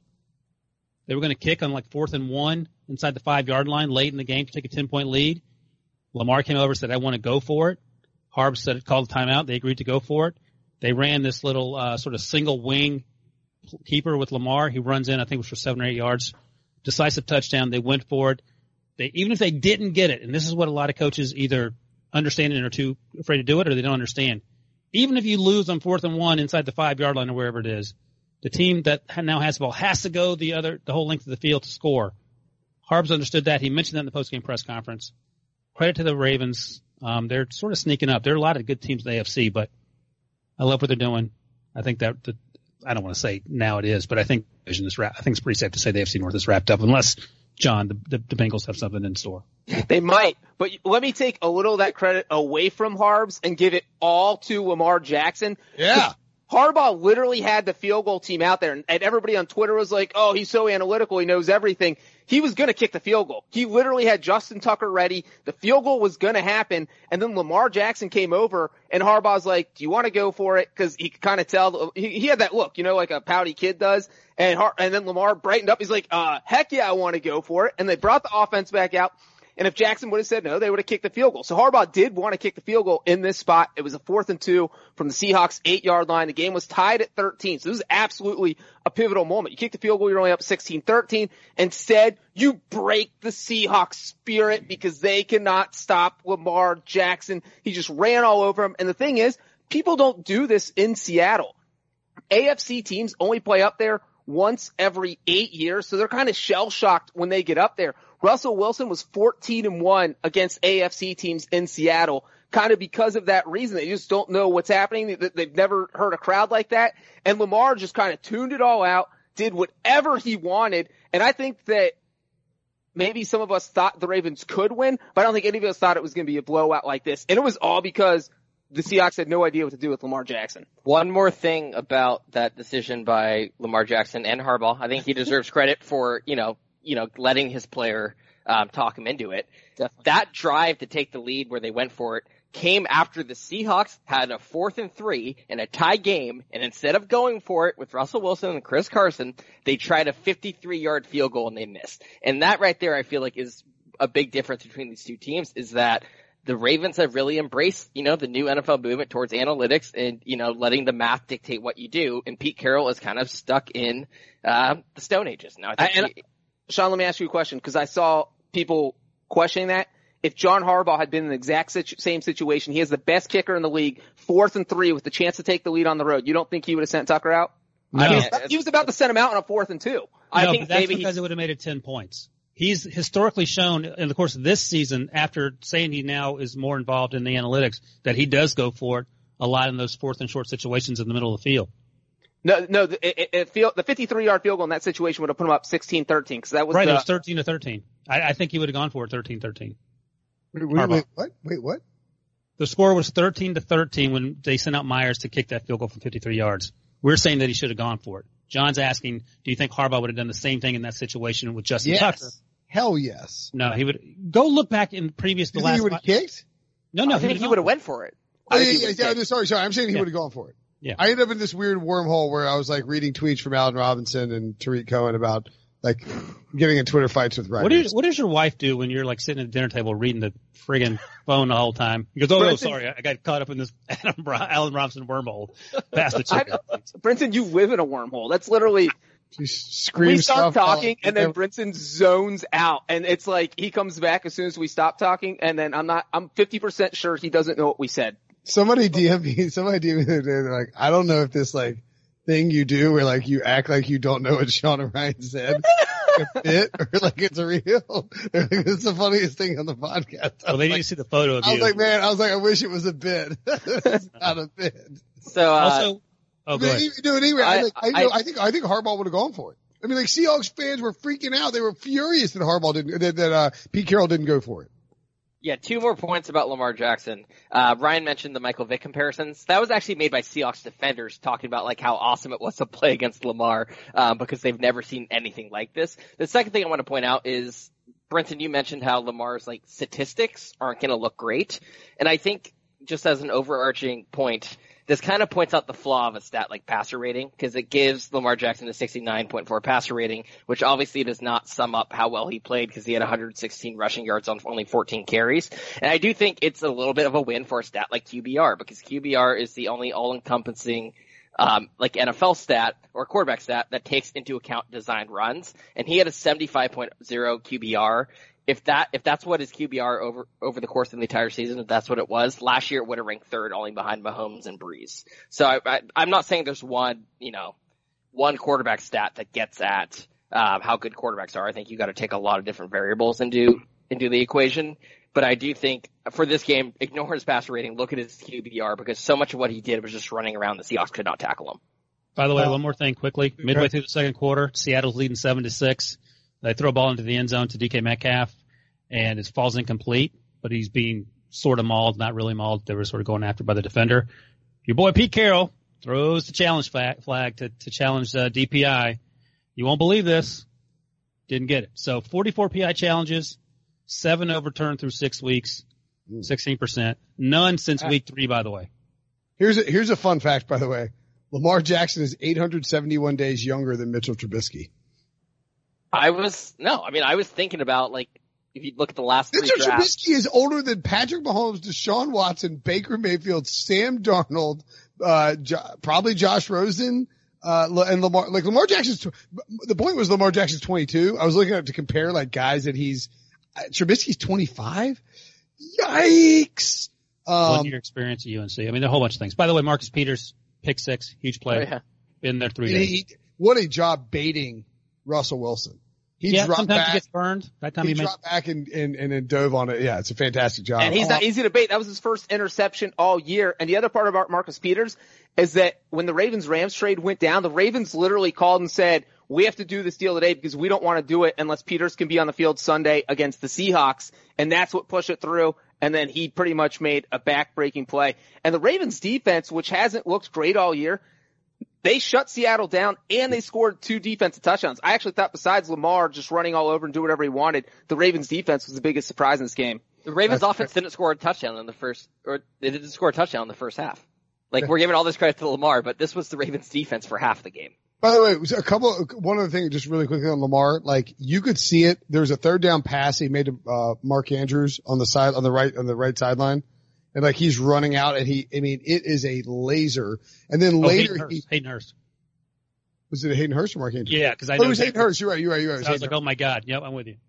They were going to kick on like 4th and 1 inside the 5-yard line late in the game to take a 10-point lead. Lamar came over and said, I want to go for it. Harbs said, called the timeout. They agreed to go for it. They ran this little, sort of single wing keeper with Lamar. He runs in, I think it was for 7 or 8 yards. Decisive touchdown. They went for it. Even if they didn't get it, and this is what a lot of coaches either understand and are too afraid to do it or they don't understand. Even if you lose on 4th and 1 inside the 5-yard line or wherever it is, the team that now has the ball has to go the whole length of the field to score. Harbs understood that. He mentioned that in the postgame press conference. Credit to the Ravens. They're sort of sneaking up. There are a lot of good teams in the AFC, but I love what they're doing. I think that I don't want to say now it is, but I think I think it's pretty safe to say the AFC North is wrapped up unless John, the Bengals have something in store. They might, but let me take a little of that credit away from Harbs and give it all to Lamar Jackson. Yeah. Harbaugh literally had the field goal team out there, and everybody on Twitter was like, oh, he's so analytical, he knows everything. He was going to kick the field goal. He literally had Justin Tucker ready. The field goal was going to happen, and then Lamar Jackson came over, and Harbaugh's like, do you want to go for it? Because he could kind of tell, he had that look, like a pouty kid does. And then Lamar brightened up. He's like, heck yeah, I want to go for it. And they brought the offense back out. And if Jackson would have said no, they would have kicked the field goal. So Harbaugh did want to kick the field goal in this spot. It was a 4th and 2 from the Seahawks 8-yard line. The game was tied at 13. So this is absolutely a pivotal moment. You kick the field goal, you're only up 16-13. Instead, you break the Seahawks spirit because they cannot stop Lamar Jackson. He just ran all over him. And the thing is, people don't do this in Seattle. AFC teams only play up there once every 8 years, so they're kind of shell-shocked when they get up there. Russell Wilson was 14-1 against AFC teams in Seattle, kind of because of that reason. They just don't know what's happening. They've never heard a crowd like that. And Lamar just kind of tuned it all out, did whatever he wanted, and I think that maybe some of us thought the Ravens could win, but I don't think any of us thought it was going to be a blowout like this. And it was all because the Seahawks had no idea what to do with Lamar Jackson. One more thing about that decision by Lamar Jackson and Harbaugh. I think he deserves credit for, letting his player talk him into it. Definitely. That drive to take the lead where they went for it came after the Seahawks had a 4th and 3 in a tie game, and instead of going for it with Russell Wilson and Chris Carson, they tried a 53-yard field goal and they missed. And that right there I feel like is a big difference between these two teams, is that the Ravens have really embraced, the new NFL movement towards analytics and, letting the math dictate what you do. And Pete Carroll is kind of stuck in the Stone Ages. Now, Sean, let me ask you a question, because I saw people questioning that. If John Harbaugh had been in the exact same situation, he has the best kicker in the league, 4th and 3 with the chance to take the lead on the road. You don't think he would have sent Tucker out? No. He was about to send him out on a 4th and 2. I think that's because it would have made it 10 points. He's historically shown in the course of this season, after saying he now is more involved in the analytics, that he does go for it a lot in those 4th and short situations in the middle of the field. No, the 53-yard field goal in that situation would have put him up 16-13, because that was right. It was 13-13. I think he would have gone for it 13-13. Wait, what? Wait, what? The score was 13-13 when they sent out Myers to kick that field goal from 53 yards. We're saying that he should have gone for it. John's asking, do you think Harbaugh would have done the same thing in that situation with Justin Tucker? Hell yes. No, he would go look back in previous. You think he would have kicked? No, I think he would have went for it. Sorry. I'm saying he would have gone for it. Yeah. I ended up in this weird wormhole where I was like reading tweets from Allen Robinson and Tariq Cohen about like getting in Twitter fights with writers. What does your wife do when you're like sitting at the dinner table reading the friggin' phone the whole time? He goes, oh, sorry, I got caught up in this Allen Robinson wormhole. Past the chicken. Brinson, you live in a wormhole. That's literally. We start talking and then Brinson zones out, and it's like he comes back as soon as we stop talking, and then I'm 50% sure he doesn't know what we said. Somebody DM'd me the other day, they're like, I don't know if this like thing you do where like you act like you don't know what Sean and Ryan said a bit or like it's real. They're like, it's the funniest thing on the podcast. Well, they need to see the photo of you. I was like, I wish it was a bit. It's not a bit. So, also, go ahead. Anyway, I think Harbaugh would have gone for it. I mean, like Seahawks fans were freaking out. They were furious that Pete Carroll didn't go for it. Yeah, 2 more points about Lamar Jackson. Ryan mentioned the Michael Vick comparisons. That was actually made by Seahawks defenders talking about like how awesome it was to play against Lamar, because they've never seen anything like this. The second thing I want to point out is, Brenton, you mentioned how Lamar's like statistics aren't going to look great. And I think just as an overarching point, this kind of points out the flaw of a stat like passer rating, because it gives Lamar Jackson a 69.4 passer rating, which obviously does not sum up how well he played because he had 116 rushing yards on only 14 carries. And I do think it's a little bit of a win for a stat like QBR, because QBR is the only all-encompassing like NFL stat or quarterback stat that takes into account designed runs. And he had a 75.0 QBR. If that's what his QBR over the course of the entire season, if that's what it was, last year it would have ranked 3rd, only behind Mahomes and Breeze. So I'm not saying there's one quarterback stat that gets at how good quarterbacks are. I think you got to take a lot of different variables into the equation. But I do think for this game, ignore his passer rating, look at his QBR, because so much of what he did was just running around. The Seahawks could not tackle him. By the way, one more thing quickly. Midway through the second quarter, Seattle's leading 7-6. They throw a ball into the end zone to DK Metcalf, and it falls incomplete, but he's being sort of mauled, not really mauled. They were sort of going after by the defender. Your boy Pete Carroll throws the challenge flag to challenge DPI. You won't believe this. Didn't get it. So 44 PI challenges, 7 overturned through 6 weeks, 16%. None since week 3, by the way. Here's a fun fact, by the way. Lamar Jackson is 871 days younger than Mitchell Trubisky. I was thinking about like if you look at the last three Mr. drafts. Trubisky is older than Patrick Mahomes, Deshaun Watson, Baker Mayfield, Sam Darnold, probably Josh Rosen, and Lamar. Like Lamar Jackson's. The point was Lamar Jackson's 22. I was looking at it to compare like guys that Trubisky's 25. Yikes! 1 year experience at UNC. I mean, there are a whole bunch of things. By the way, Marcus Peters, pick 6, huge play. Oh, yeah. Been there 3 days. What a job baiting Russell Wilson. He dropped sometimes back. he gets burned. That time he dropped back and then dove on it. Yeah, it's a fantastic job. And he's not easy to bait. That was his first interception all year. And the other part about Marcus Peters is that when the Ravens-Rams trade went down, the Ravens literally called and said, we have to do this deal today because we don't want to do it unless Peters can be on the field Sunday against the Seahawks. And that's what pushed it through. And then he pretty much made a back-breaking play. And the Ravens defense, which hasn't looked great all year, they shut Seattle down and they scored 2 defensive touchdowns. I actually thought besides Lamar just running all over and do whatever he wanted, the Ravens defense was the biggest surprise in this game. The Ravens offense didn't score a touchdown in the first, or they didn't score a touchdown in the first half. Like, we're giving all this credit to Lamar, but this was the Ravens defense for half the game. By the way, one other thing just really quickly on Lamar, like you could see it. There was a third down pass he made to, Mark Andrews on the right sideline. And like he's running out and it is a laser. And then later Hayden Hurst. Was it Hayden Hurst or Mark Andrews? Yeah, cause I know. It was Hayden Hurst. You're right. So I was like, oh my God. Yep, I'm with you.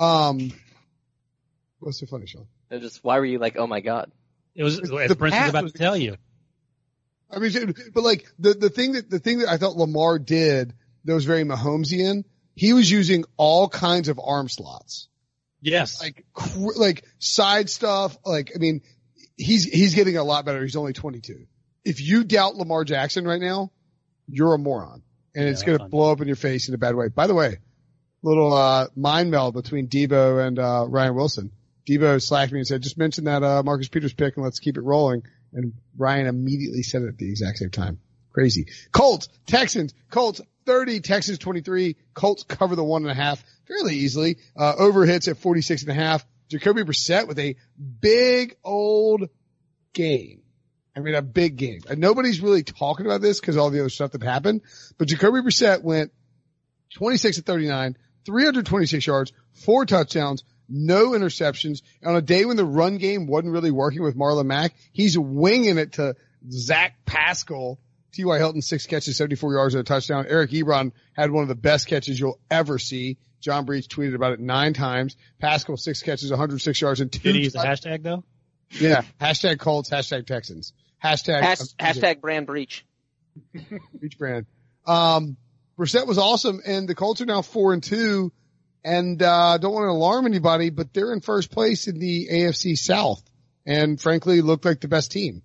What's so funny, Sean? Why were you like, oh my God? It was, the Prince was about to tell you. I mean, but like the thing that I thought Lamar did that was very Mahomesian, he was using all kinds of arm slots. Yes. Like side stuff. Like, I mean, he's getting a lot better. He's only 22. If you doubt Lamar Jackson right now, you're a moron. And it's going to blow up in your face in a bad way. By the way, little, mind meld between Debo and, Ryan Wilson. Debo slacked me and said, just mention that, Marcus Peters pick and let's keep it rolling. And Ryan immediately said it at the exact same time. Crazy. Colts, Texans, Colts 30, Texans 23. Colts cover the 1.5 fairly easily. Over hits at 46.5. Jacoby Brissett with a big old game. I mean, a big game. And nobody's really talking about this because all the other stuff that happened. But Jacoby Brissett went 26 of 39, 326 yards, 4 touchdowns, no interceptions. On a day when the run game wasn't really working with Marlon Mack, he's winging it to Zach Pascal. T.Y. Hilton, 6 catches, 74 yards and a touchdown. Eric Ebron had one of the best catches you'll ever see. John Breach tweeted about it 9 times. Pascal, 6 catches, 106 yards and 2. Did he use the hashtag though? Yeah. Hashtag Colts, hashtag Texans. Hashtag brand breach. Breach brand. Brissett was awesome and the Colts are now 4-2 and, don't want to alarm anybody, but they're in first place in the AFC South and frankly look like the best team.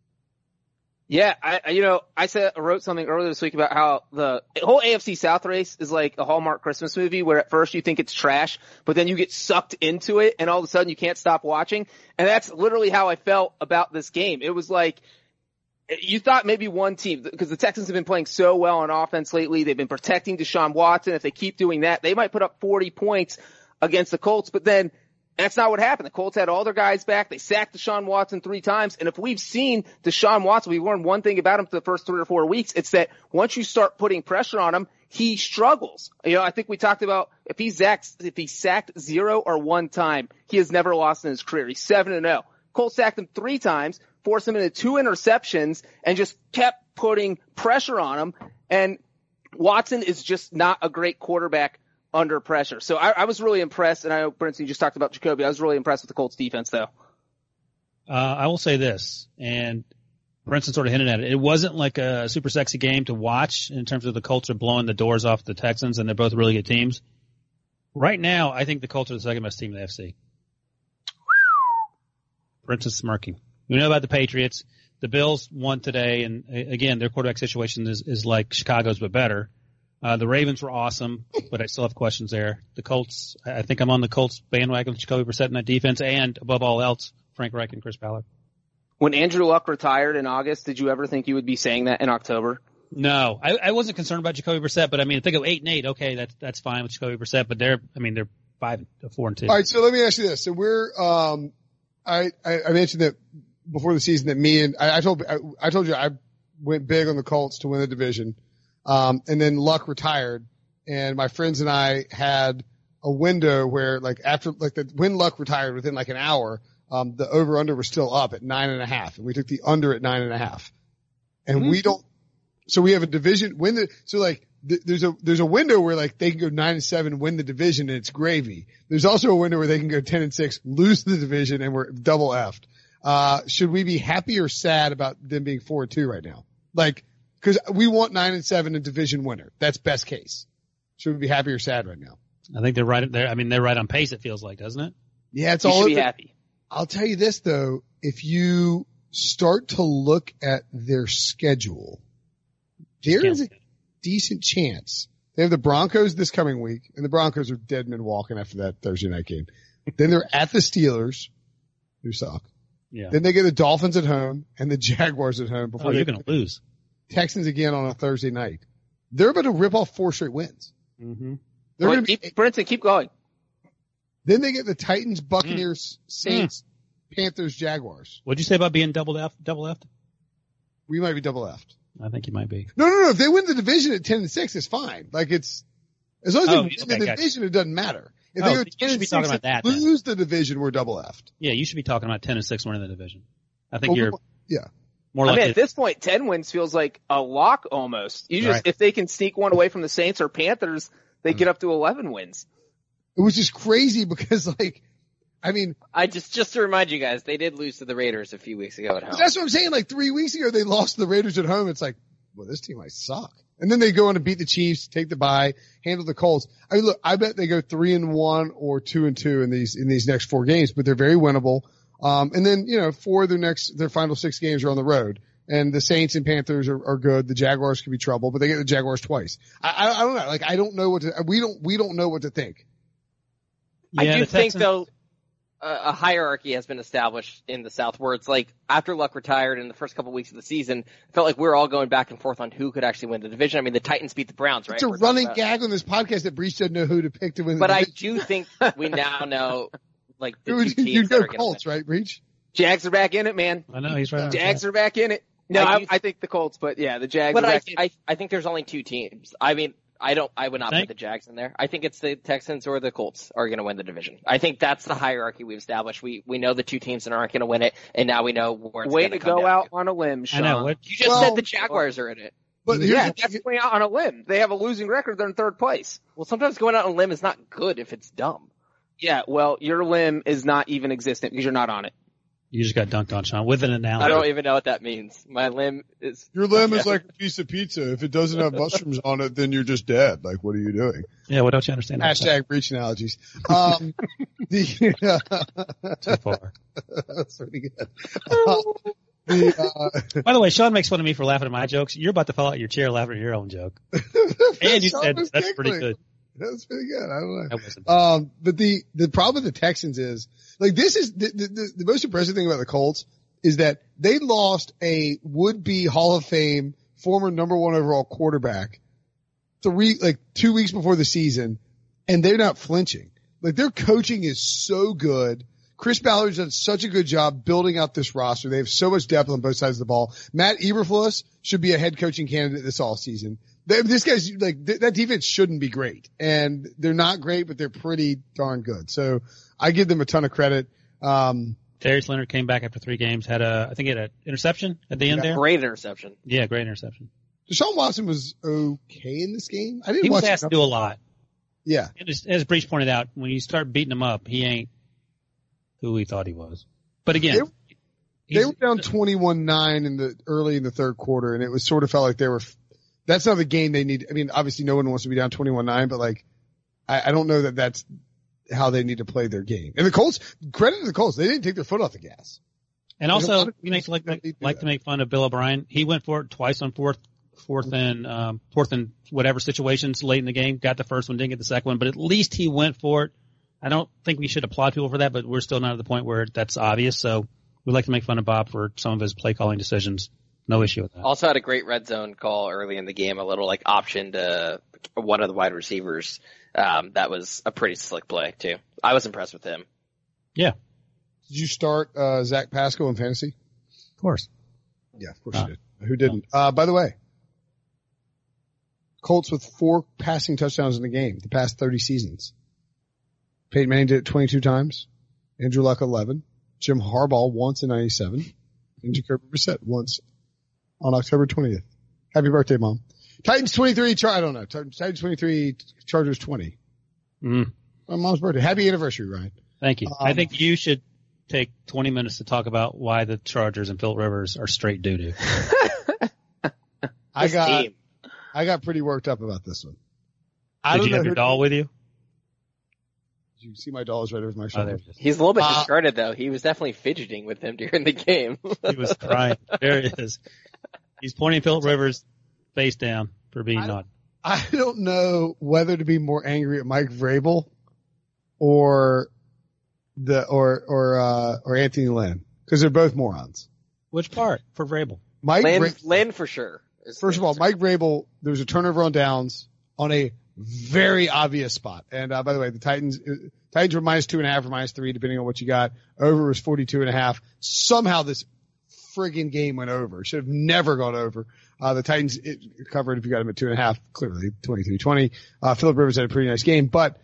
Yeah, I wrote something earlier this week about how the whole AFC South race is like a Hallmark Christmas movie where at first you think it's trash, but then you get sucked into it and all of a sudden you can't stop watching. And that's literally how I felt about this game. It was like, you thought maybe one team, because the Texans have been playing so well on offense lately. They've been protecting Deshaun Watson. If they keep doing that, they might put up 40 points against the Colts, but then that's not what happened. The Colts had all their guys back. They sacked Deshaun Watson 3 times. And if we've seen Deshaun Watson, we've learned one thing about him for the first 3 or 4 weeks. It's that once you start putting pressure on him, he struggles. I think we talked about if he sacked 0 or 1 time, he has never lost in his career. He's 7-0. Colts sacked him 3 times, forced him into 2 interceptions, and just kept putting pressure on him. And Watson is just not a great quarterback under pressure. So I was really impressed, and I know, Brinson, you just talked about Jacoby. I was really impressed with the Colts defense, though. I will say this, and Brinson sort of hinted at it. It wasn't like a super sexy game to watch in terms of the Colts are blowing the doors off the Texans, and they're both really good teams. Right now, I think the Colts are the second best team in the FC. Brinson's smirking. We know about the Patriots. The Bills won today, and again, their quarterback situation is like Chicago's, but better. The Ravens were awesome, but I still have questions there. The Colts, I think I'm on the Colts bandwagon with Jacoby Brissett in that defense, and above all else, Frank Reich and Chris Ballard. When Andrew Luck retired in August, did you ever think you would be saying that in October? No, I wasn't concerned about Jacoby Brissett, but I mean, if they go 8-8, okay, that's fine with Jacoby Brissett, but they're 4-2. All right, so let me ask you this. So we're, I mentioned that before the season that me and I told you I went big on the Colts to win the division. And then Luck retired and my friends and I had, a window where like after like when Luck retired within like an hour, the over under was still up at 9.5, and we took the under at 9.5, and we don't. So we have a division there's a window where like they can go 9-7, win the division, and it's gravy. There's also a window where they can go 10-6, lose the division, and we're double effed. Should we be happy or sad about them being 4-2 right now? Like, cause we want 9-7 a division winner. That's best case. Should we be happy or sad right now? I think they're right there. I mean, they're right on pace, it feels like, doesn't it? Yeah, it's You all. should be happy. I'll tell you this though, if you start to look at their schedule, there is a decent chance. They have the Broncos this coming week, and the Broncos are dead men walking after that Thursday night game. Then they're at the Steelers, who suck. Yeah. Then they get the Dolphins at home and the Jaguars at home before they're going to lose. Texans again on a Thursday night. They're about to rip off 4 straight wins. Mm-hmm. They're going to be. Brinson, keep going. Then they get the Titans, Buccaneers, Saints, Panthers, Jaguars. What'd you say about being double left? We might be double left. I think you might be. No. If they win the division at 10-6, it's fine. Like as long as they win the division, it doesn't matter. If they go 10-6 and lose the division, we're double effed. Yeah, you should be talking about 10-6 winning the division. I think you're. Yeah. More like at this point, 10 wins feels like a lock almost. If they can sneak one away from the Saints or Panthers, they get up to 11 wins. It was just crazy because just to remind you guys, they did lose to the Raiders a few weeks ago at home. That's what I'm saying. Like 3 weeks ago, they lost to the Raiders at home. It's like, well, this team might suck. And then they go on to beat the Chiefs, take the bye, handle the Colts. I mean, look, I bet they go 3-1 or 2-2 in these next 4 games, but they're very winnable. And then, 4 of their final 6 games are on the road. And the Saints and Panthers are good. The Jaguars could be trouble, but they get the Jaguars twice. I don't know. Like, I don't know we don't know what to think. Yeah, I do think though, a hierarchy has been established in the South where it's like after Luck retired in the first couple of weeks of the season, it felt like we were all going back and forth on who could actually win the division. I mean, the Titans beat the Browns, right? It's a running gag on this podcast that Breach doesn't know who to pick to win the division. But I do think we now know, like, the two teams you go that are Colts, right, Breach? Jags are back in it, man. I know, he's right. Jags are back in it. No, I think the Colts, but yeah, the Jags are back in it. I think there's only 2 teams. I mean, I would not put the Jags in there. I think it's the Texans or the Colts are going to win the division. I think that's the hierarchy we've established. We know the 2 teams that aren't going to win it, and now we know where it's going to come down. Way to go out on a limb, Sean. I know. You just said the Jaguars are in it. But that's going out on a limb. They have a losing record. They're in 3rd place. Well, sometimes going out on a limb is not good if it's dumb. Yeah, well, your limb is not even existent because you're not on it. You just got dunked on, Sean, with an analogy. I don't even know what that means. My limb is... Your limb is like a piece of pizza. If it doesn't have mushrooms on it, then you're just dead. Like, what are you doing? Yeah, what don't you understand? Hashtag Breach analogies. Too far. That's pretty good. By the way, Sean makes fun of me for laughing at my jokes. You're about to fall out of your chair laughing at your own joke. And you said that's pretty good. That's pretty good. I don't know. But the problem with the Texans is, like, this is the most impressive thing about the Colts is that they lost a would-be Hall of Fame former number 1 overall quarterback 2 weeks before the season, and they're not flinching. Like, their coaching is so good. Chris Ballard's done such a good job building out this roster. They have so much depth on both sides of the ball. Matt Eberflus should be a head coaching candidate this offseason. This guy's like, that defense shouldn't be great, and they're not great, but they're pretty darn good. So I give them a ton of credit. Darius Leonard came back after 3 games, I think he had an interception at the end there. Great interception. Yeah, great interception. Deshaun Watson was okay in this game. He was asked to do a lot. Yeah. As Breach pointed out, when you start beating him up, he ain't who he thought he was. But again, they were down 21-9 early in the 3rd quarter, and it was sort of felt like that's not the game they need. I mean, obviously no one wants to be down 21-9, but like, I don't know that that's how they need to play their game. And the Colts, credit to the Colts, they didn't take their foot off the gas. And also, you like to make fun of Bill O'Brien. He went for it twice on fourth and whatever situations late in the game. Got the first one, didn't get the second one, but at least he went for it. I don't think we should applaud people for that, but we're still not at the point where that's obvious. So we like to make fun of Bob for some of his play calling decisions. No issue with that. Also had a great red zone call early in the game, a little like option to one of the wide receivers. That was a pretty slick play too. I was impressed with him. Yeah. Did you start Zach Pascal in fantasy? Of course. Yeah, of course you did. Who didn't? By the way, Colts with 4 passing touchdowns in the game the past 30 seasons. Peyton Manning did it 22 times. Andrew Luck 11. Jim Harbaugh once in 97. And Jacoby Brissett once on October 20th. Happy birthday, Mom. Titans 23, I don't know. Titans 23, Chargers 20. My mom's birthday. Happy anniversary, Ryan. Thank you. I think you should take 20 minutes to talk about why the Chargers and Philip Rivers are straight doo-doo. I got pretty worked up about this one. Did you have your doll with you? Did you see my doll is right over my shoulder? He's a little bit discarded, though. He was definitely fidgeting with him during the game. He was crying. There it is. He's pointing Philip Rivers face down for being naughty. I don't know whether to be more angry at Mike Vrabel or Anthony Lynn, because they're both morons. Which part for Vrabel? Lynn for sure. First of all, Mike Vrabel, there was a turnover on downs on a very obvious spot. And by the way, the Titans were -2.5 or -3, depending on what you got. Over was 42.5. Somehow this friggin' game went over. Should have never gone over. The Titans covered if you got them at 2.5, clearly 23-20. Philip Rivers had a pretty nice game, but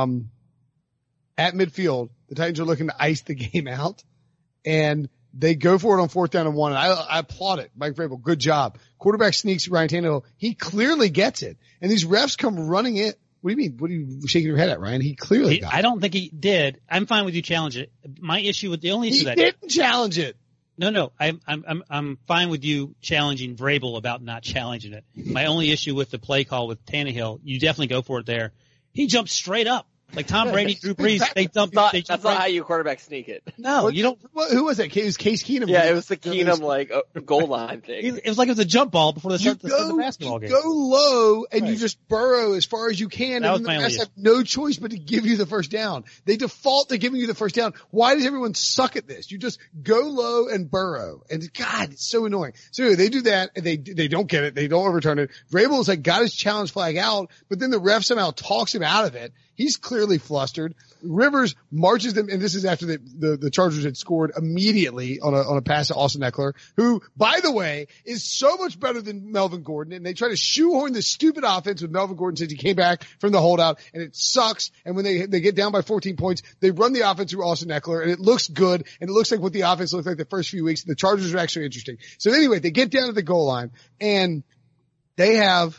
at midfield, the Titans are looking to ice the game out, and they go for it on 4th down and 1. And I applaud it. Mike Vrabel, good job. Quarterback sneaks Ryan Tannehill. He clearly gets it. And these refs come running in. What do you mean? What are you shaking your head at, Ryan? He clearly got it. I don't think he did. I'm fine with you challenging it. My issue with the only issue he didn't challenge it. No. I'm fine with you challenging Vrabel about not challenging it. My only issue with the play call with Tannehill, you definitely go for it there. He jumped straight up. Like Tom Brady, Drew Brees, That's not how you quarterback sneak it. No, you don't. Who was that? It was Case Keenum. Yeah, it was the Keenum goal line thing. It was like it was a jump ball before the start of the basketball game. You go low and you just burrow as far as you can, and then the refs have no choice but to give you the first down. They default to giving you the first down. Why does everyone suck at this? You just go low and burrow, and God, it's so annoying. So anyway, they do that, and they don't get it. They don't overturn it. Vrabel's got his challenge flag out, but then the ref somehow talks him out of it. He's clearly flustered. Rivers marches them, and this is after the Chargers had scored immediately on a pass to Austin Eckler, who, by the way, is so much better than Melvin Gordon. And they try to shoehorn this stupid offense with Melvin Gordon since he came back from the holdout, and it sucks. And when they get down by 14 points, they run the offense through Austin Eckler, and it looks good, and it looks like what the offense looked like the first few weeks. The Chargers are actually interesting. So anyway, they get down to the goal line, and they have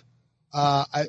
I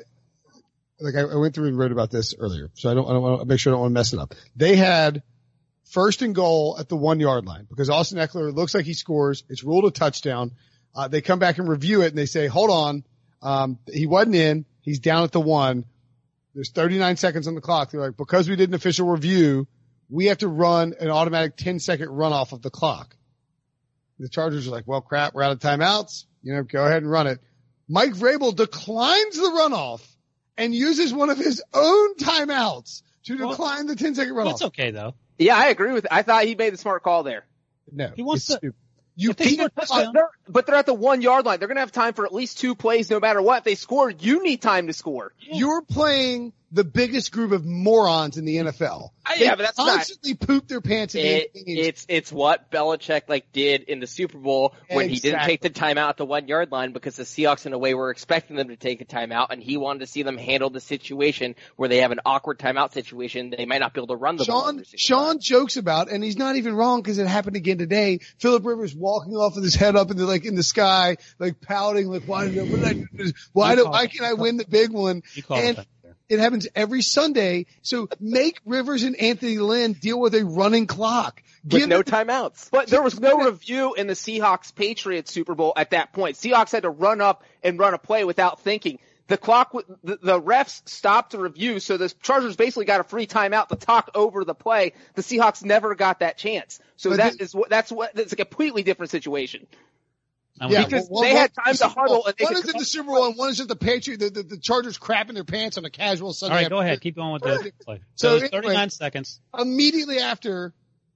went through and wrote about this earlier, so I don't want to make sure I don't want to mess it up. They had 1st and goal at the 1 yard line because Austin Eckler looks like he scores. It's ruled a touchdown. They come back and review it and they say, hold on. He wasn't in. He's down at the 1. There's 39 seconds on the clock. They're like, because we did an official review, we have to run an automatic 10-second runoff of the clock. The Chargers are like, well, crap, we're out of timeouts. Go ahead and run it. Mike Vrabel declines the runoff and uses one of his own timeouts to decline the 10-second runoff. That's okay, though. Yeah, I agree with it. I thought he made the smart call there. No. He wants to. But they're at the 1 yard line. They're going to have time for at least 2 plays no matter what. If they score, you need time to score. Yeah. You're playing the biggest group of morons in the NFL. Yeah, but that's constantly poop their pants in games. It's what Belichick did in the Super Bowl when he didn't take the timeout at the 1 yard line because the Seahawks in a way were expecting them to take a timeout and he wanted to see them handle the situation where they have an awkward timeout situation. They might not be able to run the ball. Sean jokes about, and he's not even wrong because it happened again today. Philip Rivers walking off with his head up in the sky, pouting, why did I do this? Why can't I win the big one? And it happens every Sunday. So make Rivers and Anthony Lynn deal with a running clock. With no timeouts. But there was no review in the Seahawks-Patriots Super Bowl at that point. Seahawks had to run up and run a play without thinking. The clock, the refs stopped to review, so the Chargers basically got a free timeout to talk over the play. The Seahawks never got that chance. So that's a completely different situation. Yeah, because they had time to huddle. And one is in the Super Bowl and one is at the Patriots, the Chargers crapping their pants on a casual Sunday. All right, go ahead. Keep going with the play. So 39 seconds. Immediately after,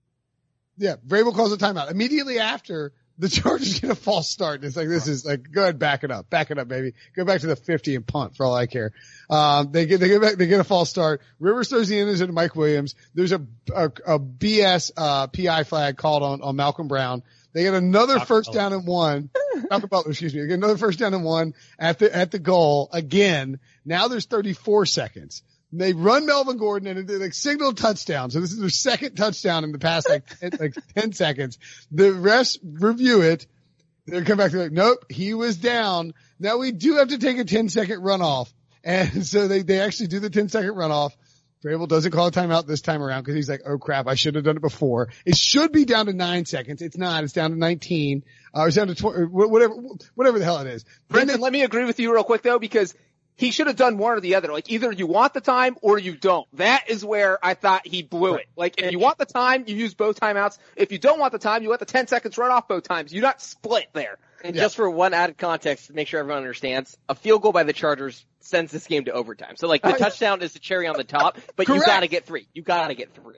Vrabel calls a timeout. Immediately after, the Chargers get a false start. It's like, this is go ahead, back it up, baby. Go back to the 50 and punt for all I care. They get a false start. Rivers throws the innings into Mike Williams. There's a BS, PI flag called on Malcolm Brown. They get another first down and 1. Malcolm Butler, excuse me. They get another first down and 1 at the goal again. Now there's 34 seconds. They run Melvin Gordon and they signal touchdown. So this is their second touchdown in the past like 10 seconds. The refs review it. They come back to like, nope, he was down. Now we do have to take a 10-second runoff. And so they actually do the 10-second runoff. Vrabel doesn't call a timeout this time around because he's like, oh crap, I should have done it before. It should be down to 9 seconds. It's not. It's down to 19. It's down to 20, whatever the hell it is. Brendan, let me agree with you real quick though, because he should have done one or the other. Like either you want the time or you don't. That is where I thought he blew it. Like if you want the time, you use both timeouts. If you don't want the time, you let the 10 seconds run off both times. You not split there. And just for one added context to make sure everyone understands, a field goal by the Chargers sends this game to overtime. So like the touchdown is the cherry on the top, but Correct. you gotta get 3. You gotta get 3.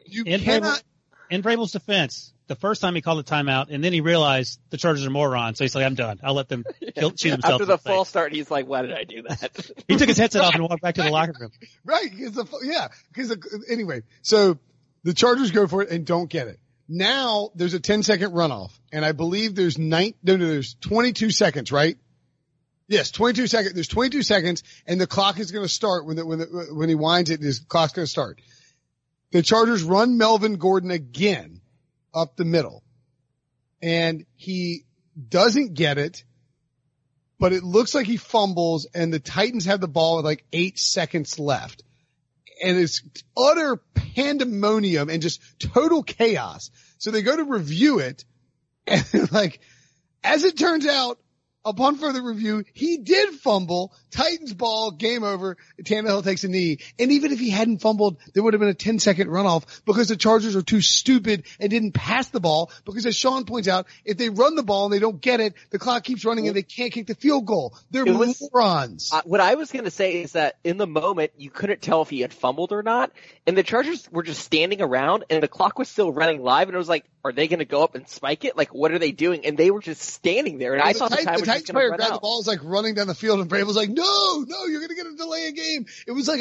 In Vrabel's defense, the first time he called a timeout, and then he realized the Chargers are morons, so he's like, I'm done. I'll let them shoot themselves. After the false start, he's like, why did I do that? He took his headset off and walked back to the locker room. Right. Anyway, so the Chargers go for it and don't get it. Now there's a 10-second runoff, and I believe there's 22 seconds, right? Yes, 22 seconds. There's 22 seconds, and the clock is going to start when he winds it. His clock's going to start. The Chargers run Melvin Gordon again up the middle, and he doesn't get it, but it looks like he fumbles, and the Titans have the ball with like 8 seconds left. And it's utter pandemonium and just total chaos. So they go to review it, and like, as it turns out, upon further review, he did fumble. Titans ball, game over. Tannehill takes a knee. And even if he hadn't fumbled, there would have been a 10-second runoff because the Chargers are too stupid and didn't pass the ball. Because as Sean points out, if they run the ball and they don't get it, the clock keeps running and they can't kick the field goal. They're morons. What I was going to say is that in the moment, you couldn't tell if he had fumbled or not. And the Chargers were just standing around and the clock was still running live. And it was like, are they going to go up and spike it? Like, what are they doing? And they were just standing there. And I thought the time was just going to run out. The ball is like running down the field, and Vrabel's like, no, you're going to get a delay a game. It was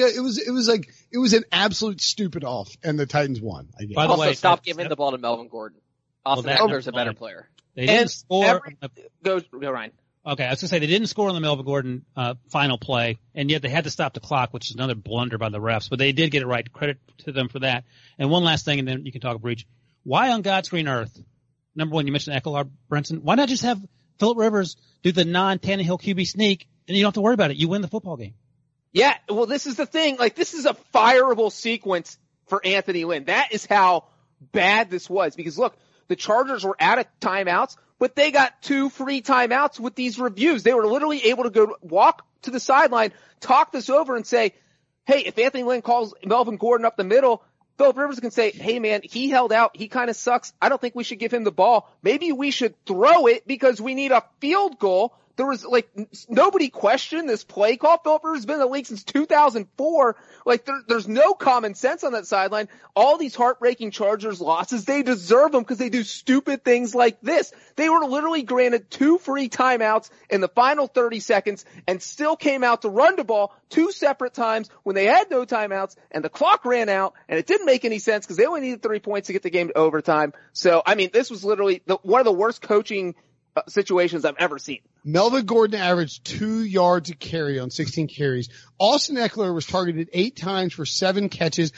an absolute stupid off, and the Titans won. I guess. By the way, stop giving the ball to Melvin Gordon. Austin Eckler's a better player. They didn't score. Go Ryan. Okay, I was gonna say they didn't score on the Melvin Gordon final play, and yet they had to stop the clock, which is another blunder by the refs. But they did get it right. Credit to them for that. And one last thing, and then you can talk a breach. Why on God's green earth? Number one, you mentioned Eckler, Brenton. Why not just have Phillip Rivers do the non-Tannehill QB sneak, and you don't have to worry about it. You win the football game. Yeah, well, this is the thing. Like, this is a fireable sequence for Anthony Lynn. That is how bad this was. Because, look, the Chargers were out of timeouts, but they got 2 free timeouts with these reviews. They were literally able to go walk to the sideline, talk this over, and say, hey, if Anthony Lynn calls Melvin Gordon up the middle, Phillip Rivers can say, hey man, he held out. He kind of sucks. I don't think we should give him the ball. Maybe we should throw it because we need a field goal. There was like nobody questioned this play call. Phillip Rivers has been in the league since 2004. Like there's no common sense on that sideline. All these heartbreaking Chargers losses, they deserve them because they do stupid things like this. They were literally granted 2 free timeouts in the final 30 seconds and still came out to run the ball 2 separate times when they had no timeouts and the clock ran out and it didn't make any sense because they only needed 3 points to get the game to overtime. So, I mean, this was literally one of the worst coaching situations I've ever seen. Melvin Gordon averaged 2 yards a carry on 16 carries. Austin Eckler was targeted 8 times for 7 catches,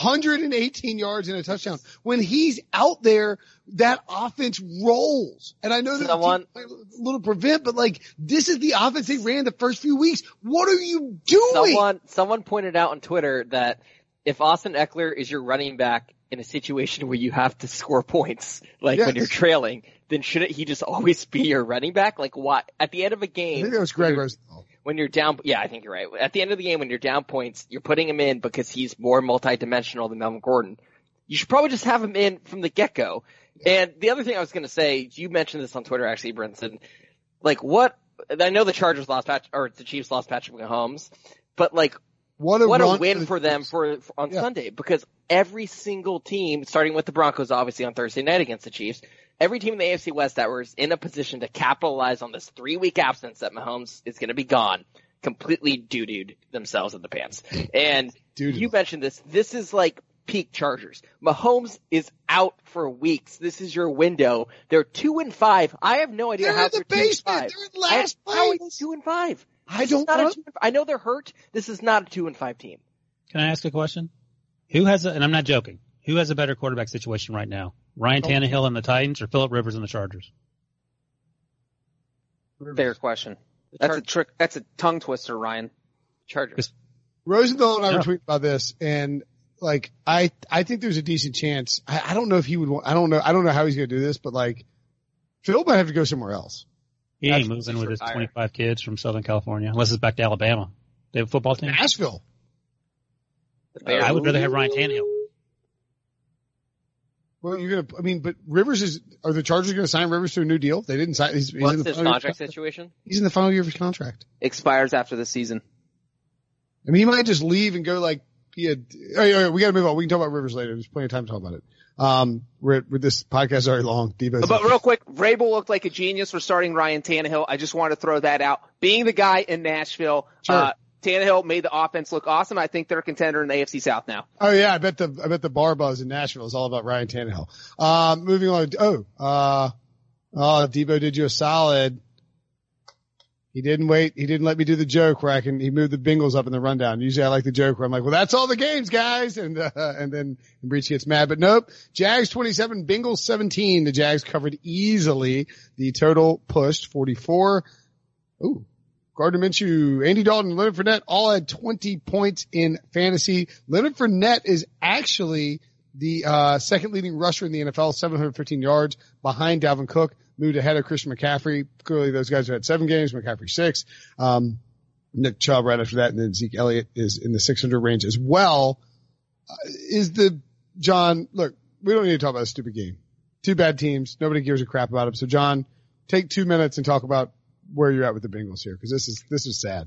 118 yards and a touchdown. When he's out there, that offense rolls. And I know that a little prevent, but like this is the offense they ran the first few weeks. What are you doing? Someone pointed out on Twitter that if Austin Eckler is your running back in a situation where you have to score points, like when you're trailing, then shouldn't he just always be your running back? Like what? At the end of a game, I think that was Greg Rosenthal. When you're down, yeah, I think you're right. At the end of the game, when you're down points, you're putting him in because he's more multi-dimensional than Melvin Gordon. You should probably just have him in from the get-go. And the other thing I was going to say, you mentioned this on Twitter actually, Brinson. Like what? I know the Chargers lost the Chiefs lost Patrick Mahomes, but like what a win for them on Sunday, because every single team, starting with the Broncos obviously on Thursday night against the Chiefs, every team in the AFC West that was in a position to capitalize on this 3-week absence that Mahomes is going to be gone, completely doo-dooed themselves in the pants. And you mentioned this. This is like peak Chargers. Mahomes is out for weeks. This is your window. They're 2-5. I have no idea how they're 2-5. They're in last place. How are they 2-5? I don't know. I know they're hurt. This is not a 2-5 team. Can I ask a question? And I'm not joking, who has a better quarterback situation right now? Ryan Tannehill and the Titans or Phillip Rivers and the Chargers? Fair question. That's a trick. That's a tongue twister, Ryan. Chargers. Rosenthal and I were tweeting about this, and like I think there's a decent chance. I don't know if he would. I don't know how he's going to do this, but like Phil might have to go somewhere else. He ain't moving with his 25 kids from Southern California, unless it's back to Alabama. They have a football team. Nashville. I would rather have Ryan Tannehill. Well, but Rivers are the Chargers going to sign Rivers to a new deal? They didn't sign. He's What's in the his contract situation? He's in the final year of his contract. Expires after the season. I mean, he might just leave and go like, we got to move on. We can talk about Rivers later. There's plenty of time to talk about it. With this podcast is already long. But real quick, Vrabel looked like a genius for starting Ryan Tannehill. I just want to throw that out. Being the guy in Nashville, sure. Tannehill made the offense look awesome. I think they're a contender in the AFC South now. Oh yeah, I bet the bar buzz in Nashville is all about Ryan Tannehill. Moving on. Debo did you a solid. He didn't wait. He didn't let me do the joke where he moved the Bengals up in the rundown. Usually I like the joke where I'm like, well, that's all the games, guys. And then Breach gets mad, but nope. Jags 27, Bengals 17. The Jags covered easily. The total pushed 44. Ooh. Gardner Minshew, Andy Dalton, Leonard Fournette all had 20 points in fantasy. Leonard Fournette is actually the second leading rusher in the NFL, 715 yards behind Dalvin Cook, moved ahead of Christian McCaffrey. Clearly those guys have had 7 games, McCaffrey 6. Nick Chubb right after that, and then Zeke Elliott is in the 600 range as well. John, look, we don't need to talk about a stupid game. 2 bad teams. Nobody gives a crap about them. So John, take 2 minutes and talk about where you're at with the Bengals here, because this is sad.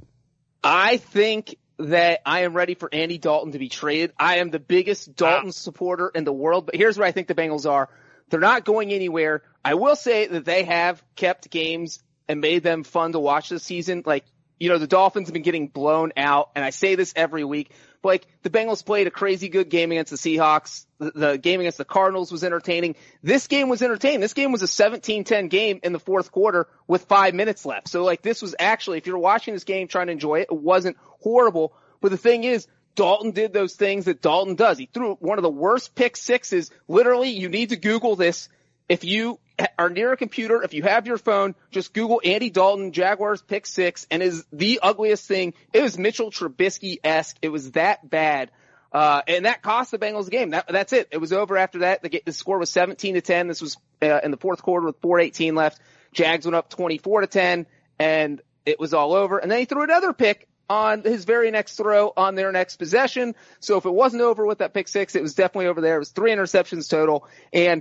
I think that I am ready for Andy Dalton to be traded. I am the biggest Dalton supporter in the world, but here's where I think the Bengals are. They're not going anywhere. I will say that they have kept games and made them fun to watch this season. Like, the Dolphins have been getting blown out, and I say this every week, but like the Bengals played a crazy good game against the Seahawks. The game against the Cardinals was entertaining. This game was entertaining. This game was a 17-10 game in the fourth quarter with 5 minutes left. So like this was actually, if you're watching this game trying to enjoy it, it wasn't horrible. But the thing is, Dalton did those things that Dalton does. He threw one of the worst pick sixes. Literally, you need to Google this. If you are near a computer, if you have your phone, just Google Andy Dalton, Jaguars pick six, and is the ugliest thing. It was Mitchell Trubisky-esque. It was that bad. And that cost the Bengals the game. That's it. It was over after that. The score was 17-10. This was in the fourth quarter with 4:18 left. Jags went up 24-10, and it was all over. And then he threw another pick on his very next throw on their next possession. So if it wasn't over with that pick six, it was definitely over there. It was 3 interceptions total. And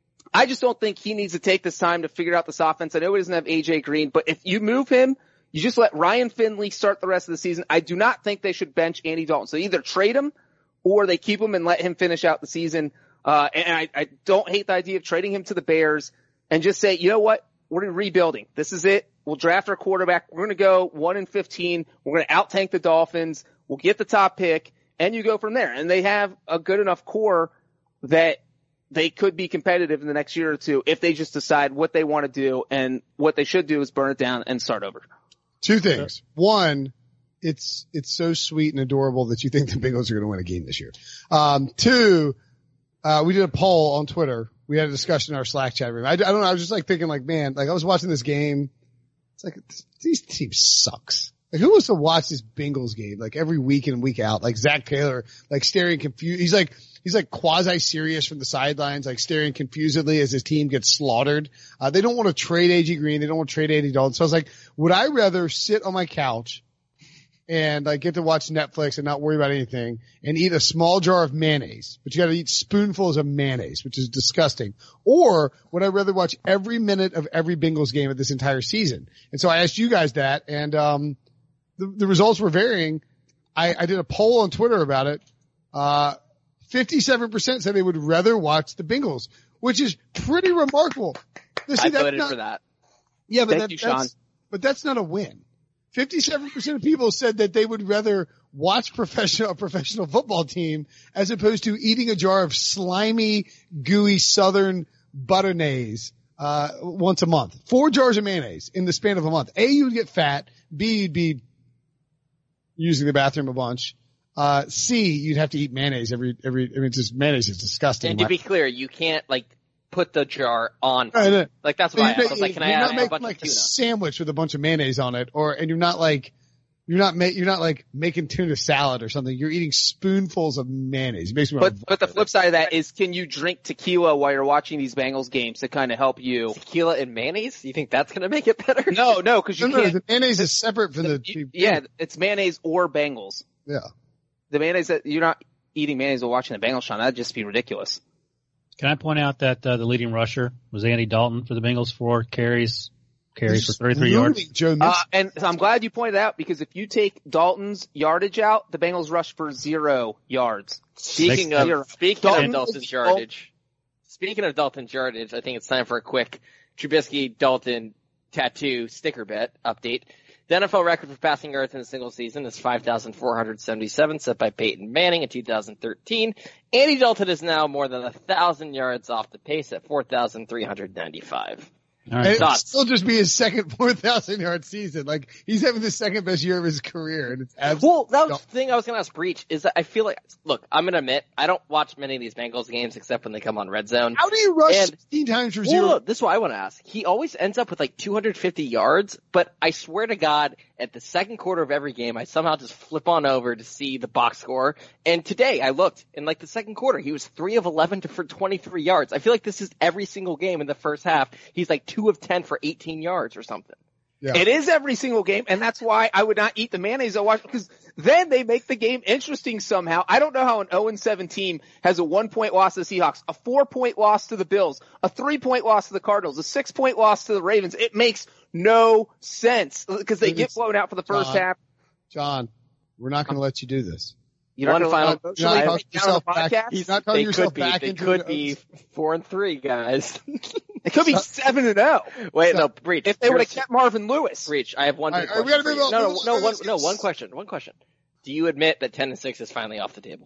I just don't think he needs to take this time to figure out this offense. I know he doesn't have AJ Green, but if you move him, you just let Ryan Finley start the rest of the season. I do not think they should bench Andy Dalton. So either trade him or they keep him and let him finish out the season. And I don't hate the idea of trading him to the Bears and just say, you know what? We're rebuilding. This is it. We'll draft our quarterback. We're going to go 1-15. We're going to out-tank the Dolphins. We'll get the top pick, and you go from there. And they have a good enough core that they could be competitive in the next year or two if they just decide what they want to do, and what they should do is burn it down and start over. 2 things. One, it's so sweet and adorable that you think the Bengals are going to win a game this year. 2, we did a poll on Twitter. We had a discussion in our Slack chat room. I don't know. I was just like thinking like, man, like I was watching this game. It's like, these teams sucks. Like who wants to watch this Bengals game like every week in and week out? Like Zach Taylor, like staring confused. He's like quasi serious from the sidelines, like staring confusedly as his team gets slaughtered. They don't want to trade AJ Green. They don't want to trade Andy Dalton. So I was like, would I rather sit on my couch and like get to watch Netflix and not worry about anything and eat a small jar of mayonnaise, but you got to eat spoonfuls of mayonnaise, which is disgusting? Or would I rather watch every minute of every Bengals game of this entire season? And so I asked you guys that, and the results were varying. I did a poll on Twitter about it. 57% said they would rather watch the Bengals, which is pretty remarkable. I voted for that. Yeah, but Thank you, Sean. But that's not a win. 57% of people said that they would rather watch a professional football team as opposed to eating a jar of slimy, gooey Southern butternayse once a month. 4 jars of mayonnaise in the span of a month. A, you would get fat. B, you'd be using the bathroom a bunch. C, you'd have to eat mayonnaise every, I mean, it's just mayonnaise is disgusting. And to be clear, you can't like put the jar on. Right. Like that's why I was like, can I add a bunch of tuna? A sandwich with a bunch of mayonnaise on it, and you're not making tuna salad or something. You're eating spoonfuls of mayonnaise. It makes me but the flip side of that is, can you drink tequila while you're watching these Bengals games to kind of help you? Tequila and mayonnaise? You think that's going to make it better? No, because you can't. The mayonnaise is separate from Yeah, it's mayonnaise or Bengals. Yeah. The mayonnaise that you're not eating mayonnaise while watching the Bengals, Sean. That'd just be ridiculous. Can I point out that the leading rusher was Andy Dalton for the Bengals, 4 carries for 33 yards. And I'm glad you pointed out, because if you take Dalton's yardage out, the Bengals rushed for 0 yards. Speaking of Dalton's yardage, I think it's time for a quick Trubisky Dalton tattoo sticker bet update. The NFL record for passing yards in a single season is 5,477, set by Peyton Manning in 2013. Andy Dalton is now more than 1,000 yards off the pace at 4,395. All right. It'll still just be his second 4,000-yard season. Like, he's having the second best year of his career, and it's absolutely. Well, that was the thing I was going to ask Breach, is that I feel like, look, I'm going to admit, I don't watch many of these Bengals games except when they come on Red Zone. How do you rush 16 times for 0? Look, this is what I want to ask. He always ends up with like 250 yards, but I swear to God, at the second quarter of every game, I somehow just flip on over to see the box score. And today, I looked, in like the second quarter, he was 3 of 11 for 23 yards. I feel like this is every single game in the first half. He's like 2 of 10 for 18 yards or something. Yeah. It is every single game, and that's why I would not eat the mayonnaise I watch, because then they make the game interesting somehow. I don't know how an 0-7 team has a 1-point loss to the Seahawks, a 4-point loss to the Bills, a 3-point loss to the Cardinals, a 6-point loss to the Ravens. It makes no sense, because they get blown out for the first half. John, we're not going to let you do this. You're not going to He's not calling yourself back into it. They could be 4-3, guys. It could be 7-0. Wait, no, Breach. If they would have kept Marvin Lewis. Breach, I have one big question. We gotta move on. One question. Do you admit that 10-6 is finally off the table?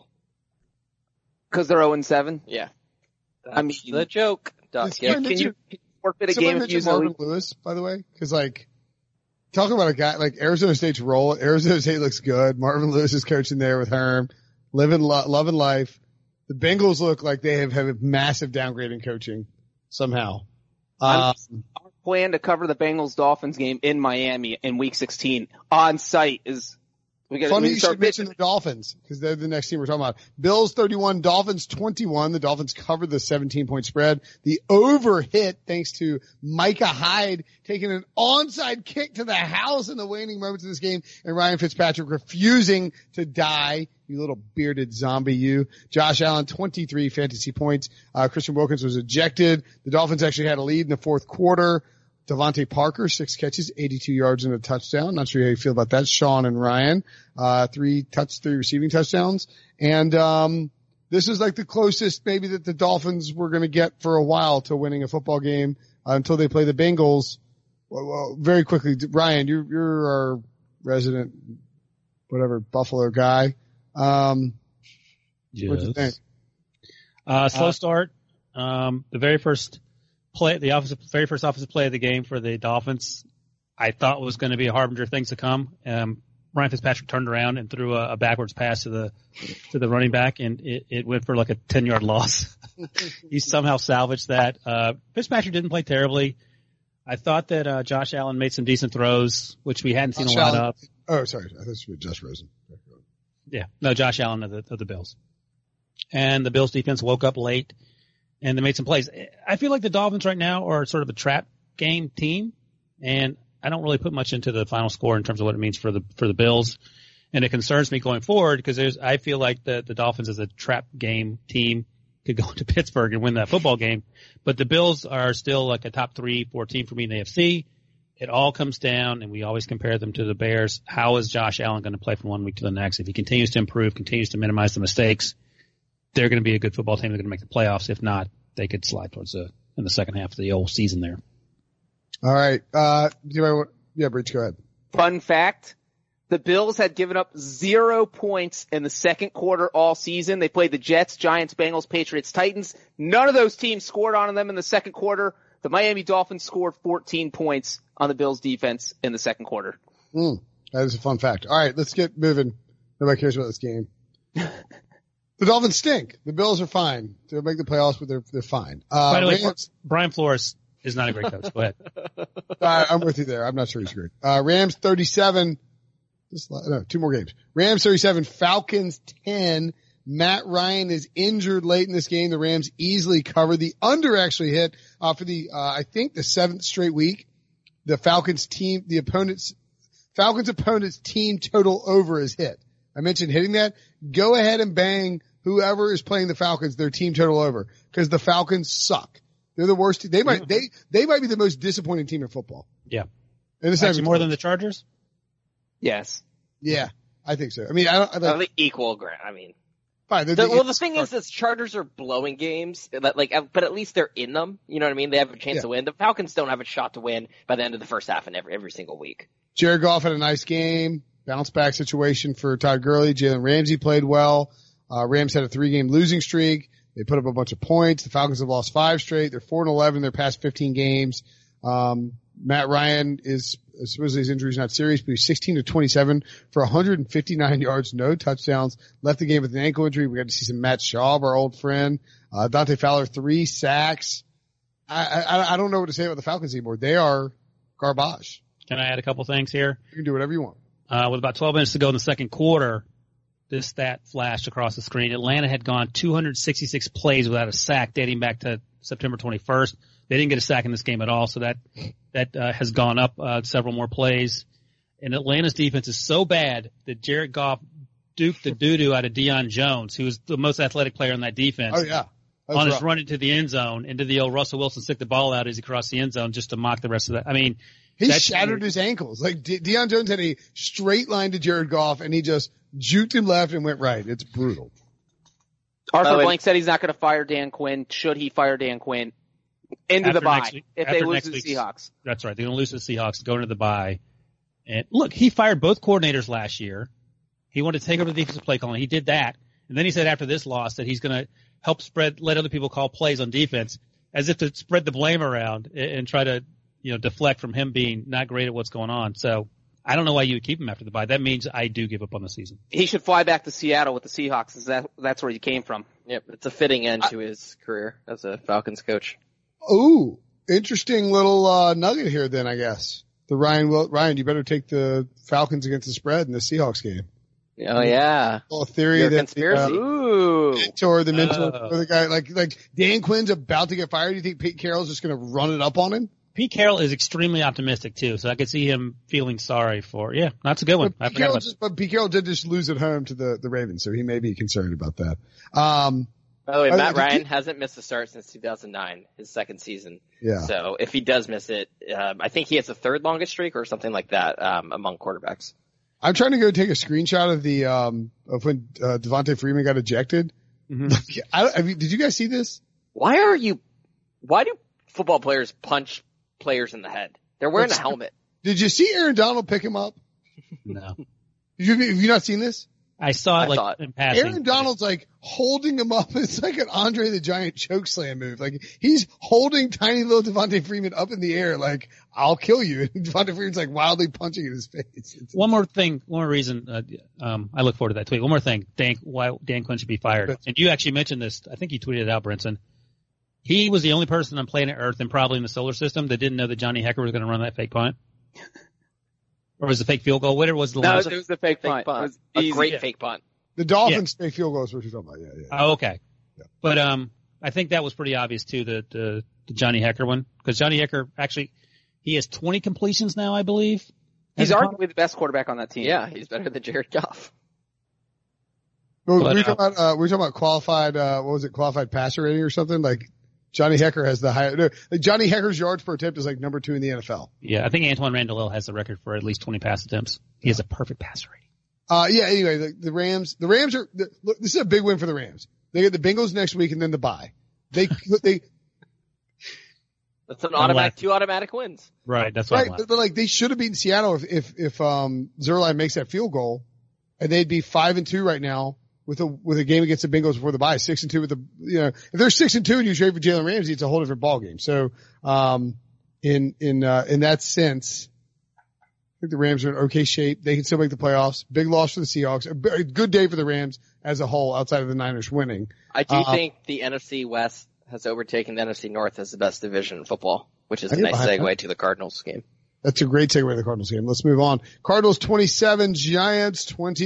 Because they're 0-7? Yeah. I mean, the joke. Can you forfeit a game if you use Marvin Lewis, by the way? Because, like, talking about a guy, like, Arizona State's role, Arizona State looks good. Marvin Lewis is coaching there with Herm, loving life. The Bengals look like they have a massive downgrade in coaching somehow. Our plan to cover the Bengals-Dolphins game in Miami in Week 16 on site is. Funny you should mention the Dolphins, because they're the next team we're talking about. Bills 31, Dolphins 21. The Dolphins covered the 17-point spread. The over hit thanks to Micah Hyde taking an onside kick to the house in the waning moments of this game, and Ryan Fitzpatrick refusing to die. You little bearded zombie, you. Josh Allen, 23 fantasy points. Christian Wilkins was ejected. The Dolphins actually had a lead in the fourth quarter. Devontae Parker, 6 catches, 82 yards and a touchdown. Not sure how you feel about that. Sean and Ryan, 3 receiving touchdowns. And, this is like the closest maybe that the Dolphins were going to get for a while to winning a football game, until they play the Bengals. Well, very quickly, Ryan, you're our resident, Buffalo guy. Yes. What'd you think? Slow start. The very first offensive play of the game for the Dolphins, I thought was going to be a harbinger of things to come. Ryan Fitzpatrick turned around and threw a backwards pass to the running back, and it went for like a 10-yard loss. He somehow salvaged that. Fitzpatrick didn't play terribly. I thought that Josh Allen made some decent throws, which we hadn't seen a lot of. Oh, sorry. I thought you were Josh Rosen. Yeah. No, Josh Allen of the Bills. And the Bills defense woke up late, and they made some plays. I feel like the Dolphins right now are sort of a trap game team, and I don't really put much into the final score in terms of what it means for the Bills. And it concerns me going forward, because I feel like the Dolphins as a trap game team could go into Pittsburgh and win that football game. But the Bills are still like a top 3-4 team for me in the AFC. It all comes down, and we always compare them to the Bears. How is Josh Allen going to play from one week to the next? If he continues to improve, continues to minimize the mistakes, they're going to be a good football team. They're going to make the playoffs. If not, they could slide towards in the second half of the old season there. All right. Breach, go ahead. Fun fact. The Bills had given up 0 points in the second quarter all season. They played the Jets, Giants, Bengals, Patriots, Titans. None of those teams scored on them in the second quarter. The Miami Dolphins scored 14 points on the Bills defense in the second quarter. That is a fun fact. All right, let's get moving. Nobody cares about this game. The Dolphins stink. The Bills are fine. They'll make the playoffs, but they're fine. By the way, Brian Flores is not a great coach. Go ahead. I'm with you there. I'm not sure he's great. Rams 37. Two more games. Rams 37, Falcons 10. Matt Ryan is injured late in this game. The Rams easily covered. The under actually hit, for the, I think the 7th straight week. The Falcons opponent's team total over is hit. I mentioned hitting that. Go ahead and bang whoever is playing the Falcons, their team total over. Cause the Falcons suck. They're the worst. They might be the most disappointing team in football. Yeah. And it's actually more than the Chargers? Yes. Yeah, I think so. I mean, I think equal ground. I mean, fine. The thing is, the Chargers are blowing games, but at least they're in them. You know what I mean? They have a chance to win. The Falcons don't have a shot to win by the end of the first half in every single week. Jared Goff had a nice game. Bounce back situation for Todd Gurley. Jalen Ramsey played well. Rams had a 3-game losing streak. They put up a bunch of points. The Falcons have lost 5 straight. They're 4-11 their past 15 games. Matt Ryan is supposedly his injury is not serious, but he's 16 to 27 for 159 yards, no touchdowns. Left the game with an ankle injury. We got to see some Matt Schaub, our old friend. Dante Fowler 3 sacks. I don't know what to say about the Falcons anymore. They are garbage. Can I add a couple things here? You can do whatever you want. With about 12 minutes to go in the second quarter, this stat flashed across the screen. Atlanta had gone 266 plays without a sack dating back to September 21st. They didn't get a sack in this game at all, so that has gone up several more plays. And Atlanta's defense is so bad that Jared Goff duked the doo-doo out of Deion Jones, who was the most athletic player on that defense. Oh, yeah. On his run into the end zone, into the old Russell Wilson stick the ball out as he crossed the end zone just to mock the rest of that. I mean, he shattered his ankles. Like Deion Jones had a straight line to Jared Goff and he just juked him left and went right. It's brutal. Arthur Blank said he's not going to fire Dan Quinn. Should he fire Dan Quinn? Into the bye if they lose to the Seahawks. That's right. They're going to lose to the Seahawks, go into the bye. And look, he fired both coordinators last year. He wanted to take over the defensive play calling. He did that. And then he said after this loss that he's going to help let other people call plays on defense as if to spread the blame around and try to, deflect from him being not great at what's going on. So I don't know why you would keep him after the bye. That means I do give up on the season. He should fly back to Seattle with the Seahawks. That's where he came from. Yep. It's a fitting end to his career as a Falcons coach. Ooh, interesting little nugget here then, I guess. Ryan, you better take the Falcons against the spread in the Seahawks game. Oh yeah. A theory that conspiracy. The mentor for the guy like Dan Quinn's about to get fired. Do you think Pete Carroll's just going to run it up on him? Pete Carroll is extremely optimistic too, so I could see him feeling sorry for. Yeah, that's a good one. But Pete Carroll did just lose at home to the Ravens, so he may be concerned about that. By the way, Matt Ryan hasn't missed a start since 2009, his second season. Yeah. So if he does miss it, I think he has the 3rd longest streak or something like that among quarterbacks. I'm trying to go take a screenshot of the of when Devontae Freeman got ejected. Mm-hmm. Did you guys see this? Why do football players punch players in the head? They're wearing a helmet. Did you see Aaron Donald pick him up? No. Have you not seen this? I saw it in passing. Aaron Donald's like holding him up. It's like an Andre the Giant chokeslam move. Like he's holding tiny little Devontae Freeman up in the air like, I'll kill you. And Devontae Freeman's like wildly punching in his face. One more reason, I look forward to that tweet. One more thing, why Dan Quinn should be fired. And you actually mentioned this. I think you tweeted it out, Brinson. He was the only person on planet Earth and probably in the solar system that didn't know that Johnny Hekker was going to run that fake punt. Or was it a fake field goal? Whatever was the line? No, it was the fake punt. It was a great fake punt. The Dolphins fake field goal is what you're talking about. Yeah. Oh, okay. Yeah. But I think that was pretty obvious too, the Johnny Hekker one, because Johnny Hekker actually he has 20 completions now, I believe. He's arguably the best quarterback on that team. Yeah, he's better than Jared Goff. Well, we're talking about qualified. What was it? Qualified passer rating or something like. Johnny Hekker has the high. Like Johnny Hecker's yards per attempt is like number 2 in the NFL. Yeah, I think Antoine Randall has the record for at least 20 pass attempts. He has a perfect passer rating. Anyway, the Rams are. Look, this is a big win for the Rams. They get the Bengals next week and then the bye. That's an two automatic wins. Right, that's right. But like they should have beaten Seattle if Zerline makes that field goal, and they'd be 5-2 right now. With a game against the Bengals before the bye, 6-2 with if they're 6-2 and you trade for Jalen Ramsey, it's a whole different ballgame. So, in that sense, think the Rams are in okay shape. They can still make the playoffs. Big loss for the Seahawks. A good day for the Rams as a whole, outside of the Niners winning. I do think the NFC West has overtaken the NFC North as the best division in football, which is a nice segue to the Cardinals game. That's a great segue to the Cardinals game. Let's move on. Cardinals 27, Giants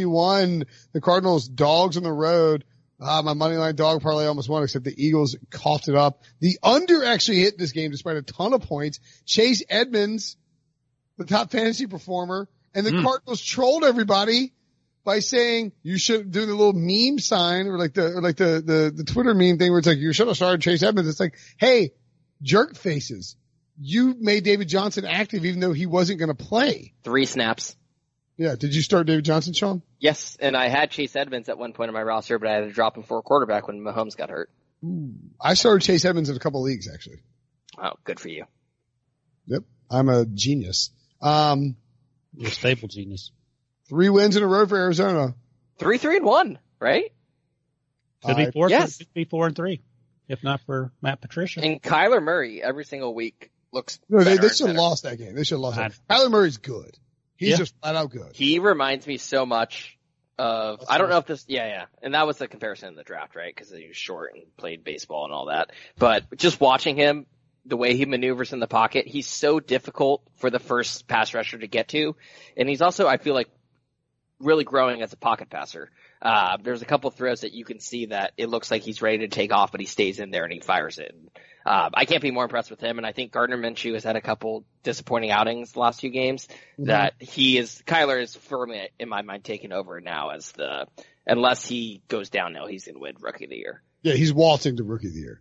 21. The Cardinals dogs on the road. My money line dog parlay almost won, except the Eagles coughed it up. The under actually hit this game despite a ton of points. Chase Edmonds, the top fantasy performer, and the Cardinals trolled everybody by saying you should do the little meme sign or like the Twitter meme thing where it's like you should have started Chase Edmonds. It's like, hey, jerk faces. You made David Johnson active even though he wasn't going to play. 3 snaps. Yeah. Did you start David Johnson, Sean? Yes, and I had Chase Edmonds at one point in my roster, but I had to drop him for a quarterback when Mahomes got hurt. Ooh. I started Chase Edmonds in a couple of leagues, actually. Oh, good for you. Yep. I'm a genius. You're a staple genius. 3 wins in a row for Arizona. 3-3-1, right? Could be 4. Yes. Could be 4-3, if not for Matt Patricia. And Kyler Murray every single week looks No, they better should have better. lost that game. They should have lost that. Kyler Murray's good. He's just flat out good. He reminds me so much of, I don't know if this, and that was the comparison in the draft, right? Because he was short and played baseball and all that. But just watching him, the way he maneuvers in the pocket, he's so difficult for the first pass rusher to get to. And he's also, I feel like, really growing as a pocket passer. There's a couple of throws that you can see that it looks like he's ready to take off, but he stays in there and he fires it. I can't be more impressed with him, and I think Gardner Minshew has had a couple disappointing outings the last 2 games that Kyler is firmly, in my mind, taking over now as unless he goes down now, he's going to win Rookie of the Year. Yeah, he's waltzing to Rookie of the Year.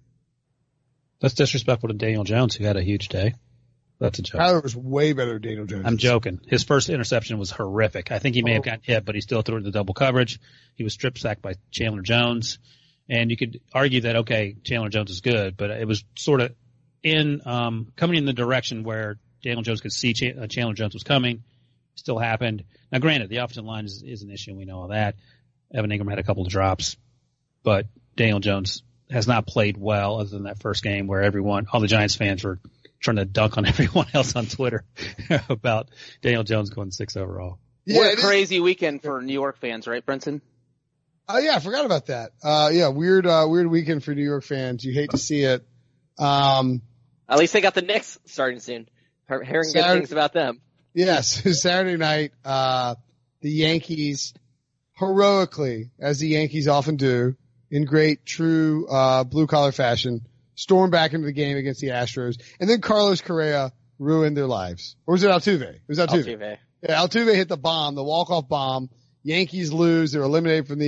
That's disrespectful to Daniel Jones, who had a huge day. That's a joke. Kyler was way better than Daniel Jones. I'm joking. His first interception was horrific. I think he may have gotten hit, but he still threw it into double coverage. He was strip sacked by Chandler Jones. And you could argue that, okay, Chandler Jones is good, but it was sort of coming in the direction where Daniel Jones could see Chandler Jones was coming. Still happened. Now, granted, the offensive line is an issue, and we know all that. Evan Ingram had a couple of drops, but Daniel Jones has not played well other than that first game where all the Giants fans were trying to dunk on everyone else on Twitter about Daniel Jones going 6 overall. Yeah, what a crazy weekend for New York fans, right, Brinson? Oh yeah, I forgot about that. Weird weekend for New York fans. You hate to see it. At least they got the Knicks starting soon. Hearing good things about them. Yes, Saturday night, the Yankees heroically, as the Yankees often do, in great, true, blue-collar fashion, stormed back into the game against the Astros, and then Carlos Correa ruined their lives. Or was it Altuve? It was Altuve. Yeah, Altuve hit the walk-off bomb. Yankees lose. They're eliminated from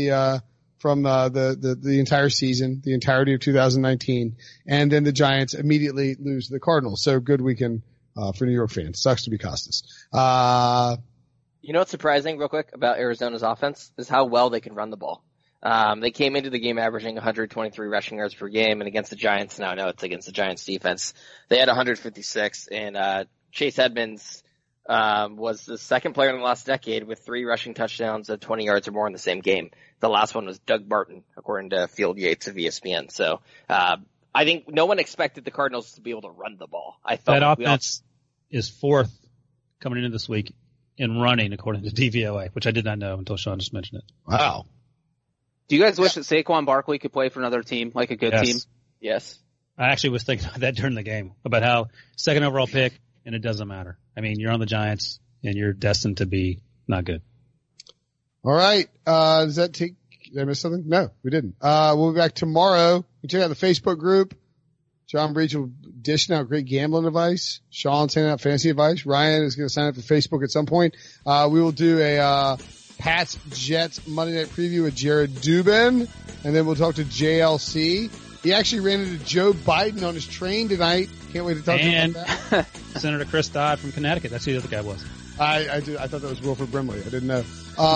the entire season, the entirety of 2019. And then the Giants immediately lose to the Cardinals. So good weekend, for New York fans. Sucks to be Costas. You know what's surprising real quick about Arizona's offense is how well they can run the ball. They came into the game averaging 123 rushing yards per game, and against the Giants, now I know it's against the Giants defense, they had 156, and Chase Edmonds was the second player in the last decade with 3 rushing touchdowns of 20 yards or more in the same game. The last one was Doug Barton, according to Field Yates of ESPN. So I think no one expected the Cardinals to be able to run the ball. I thought that offense is 4th coming into this week in running, according to DVOA, which I did not know until Sean just mentioned it. Wow. Do you guys wish that Saquon Barkley could play for another team, like a good team? Yes. I actually was thinking about that during the game, about how 2nd overall pick, and it doesn't matter. I mean, you're on the Giants, and you're destined to be not good. All right. Did I miss something? No, we didn't. We'll be back tomorrow. You check out the Facebook group. John Breach will dish out great gambling advice. Sean's handing out fantasy advice. Ryan is going to sign up for Facebook at some point. We will do a Pats Jets Monday Night Preview with Jared Dubin, and then we'll talk to JLC. He actually ran into Joe Biden on his train tonight. Can't wait to talk to him about that. Senator Chris Dodd from Connecticut. That's who the other guy was. I thought that was Wilford Brimley. I didn't know.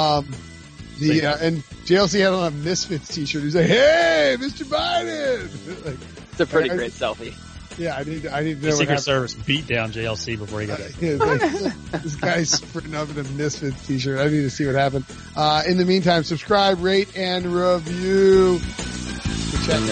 And JLC had on a Misfits t-shirt. He's like, "Hey, Mr. Biden!" It's a pretty great selfie. Yeah, I need to know the what Secret Service beat down JLC before he got it. This guy's sprinting up in a Misfits t-shirt. I need to see what happened. In the meantime, subscribe, rate, and review. Good chat,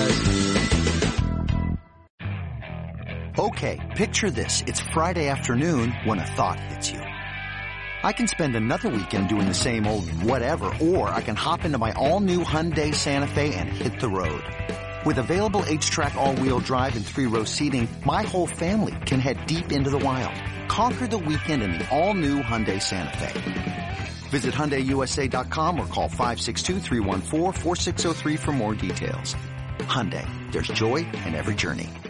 guys. Okay, picture this. It's Friday afternoon when a thought hits you. I can spend another weekend doing the same old whatever, or I can hop into my all-new Hyundai Santa Fe and hit the road. With available H-Track all-wheel drive and 3-row seating, my whole family can head deep into the wild. Conquer the weekend in the all-new Hyundai Santa Fe. Visit HyundaiUSA.com or call 562-314-4603 for more details. Hyundai, there's joy in every journey.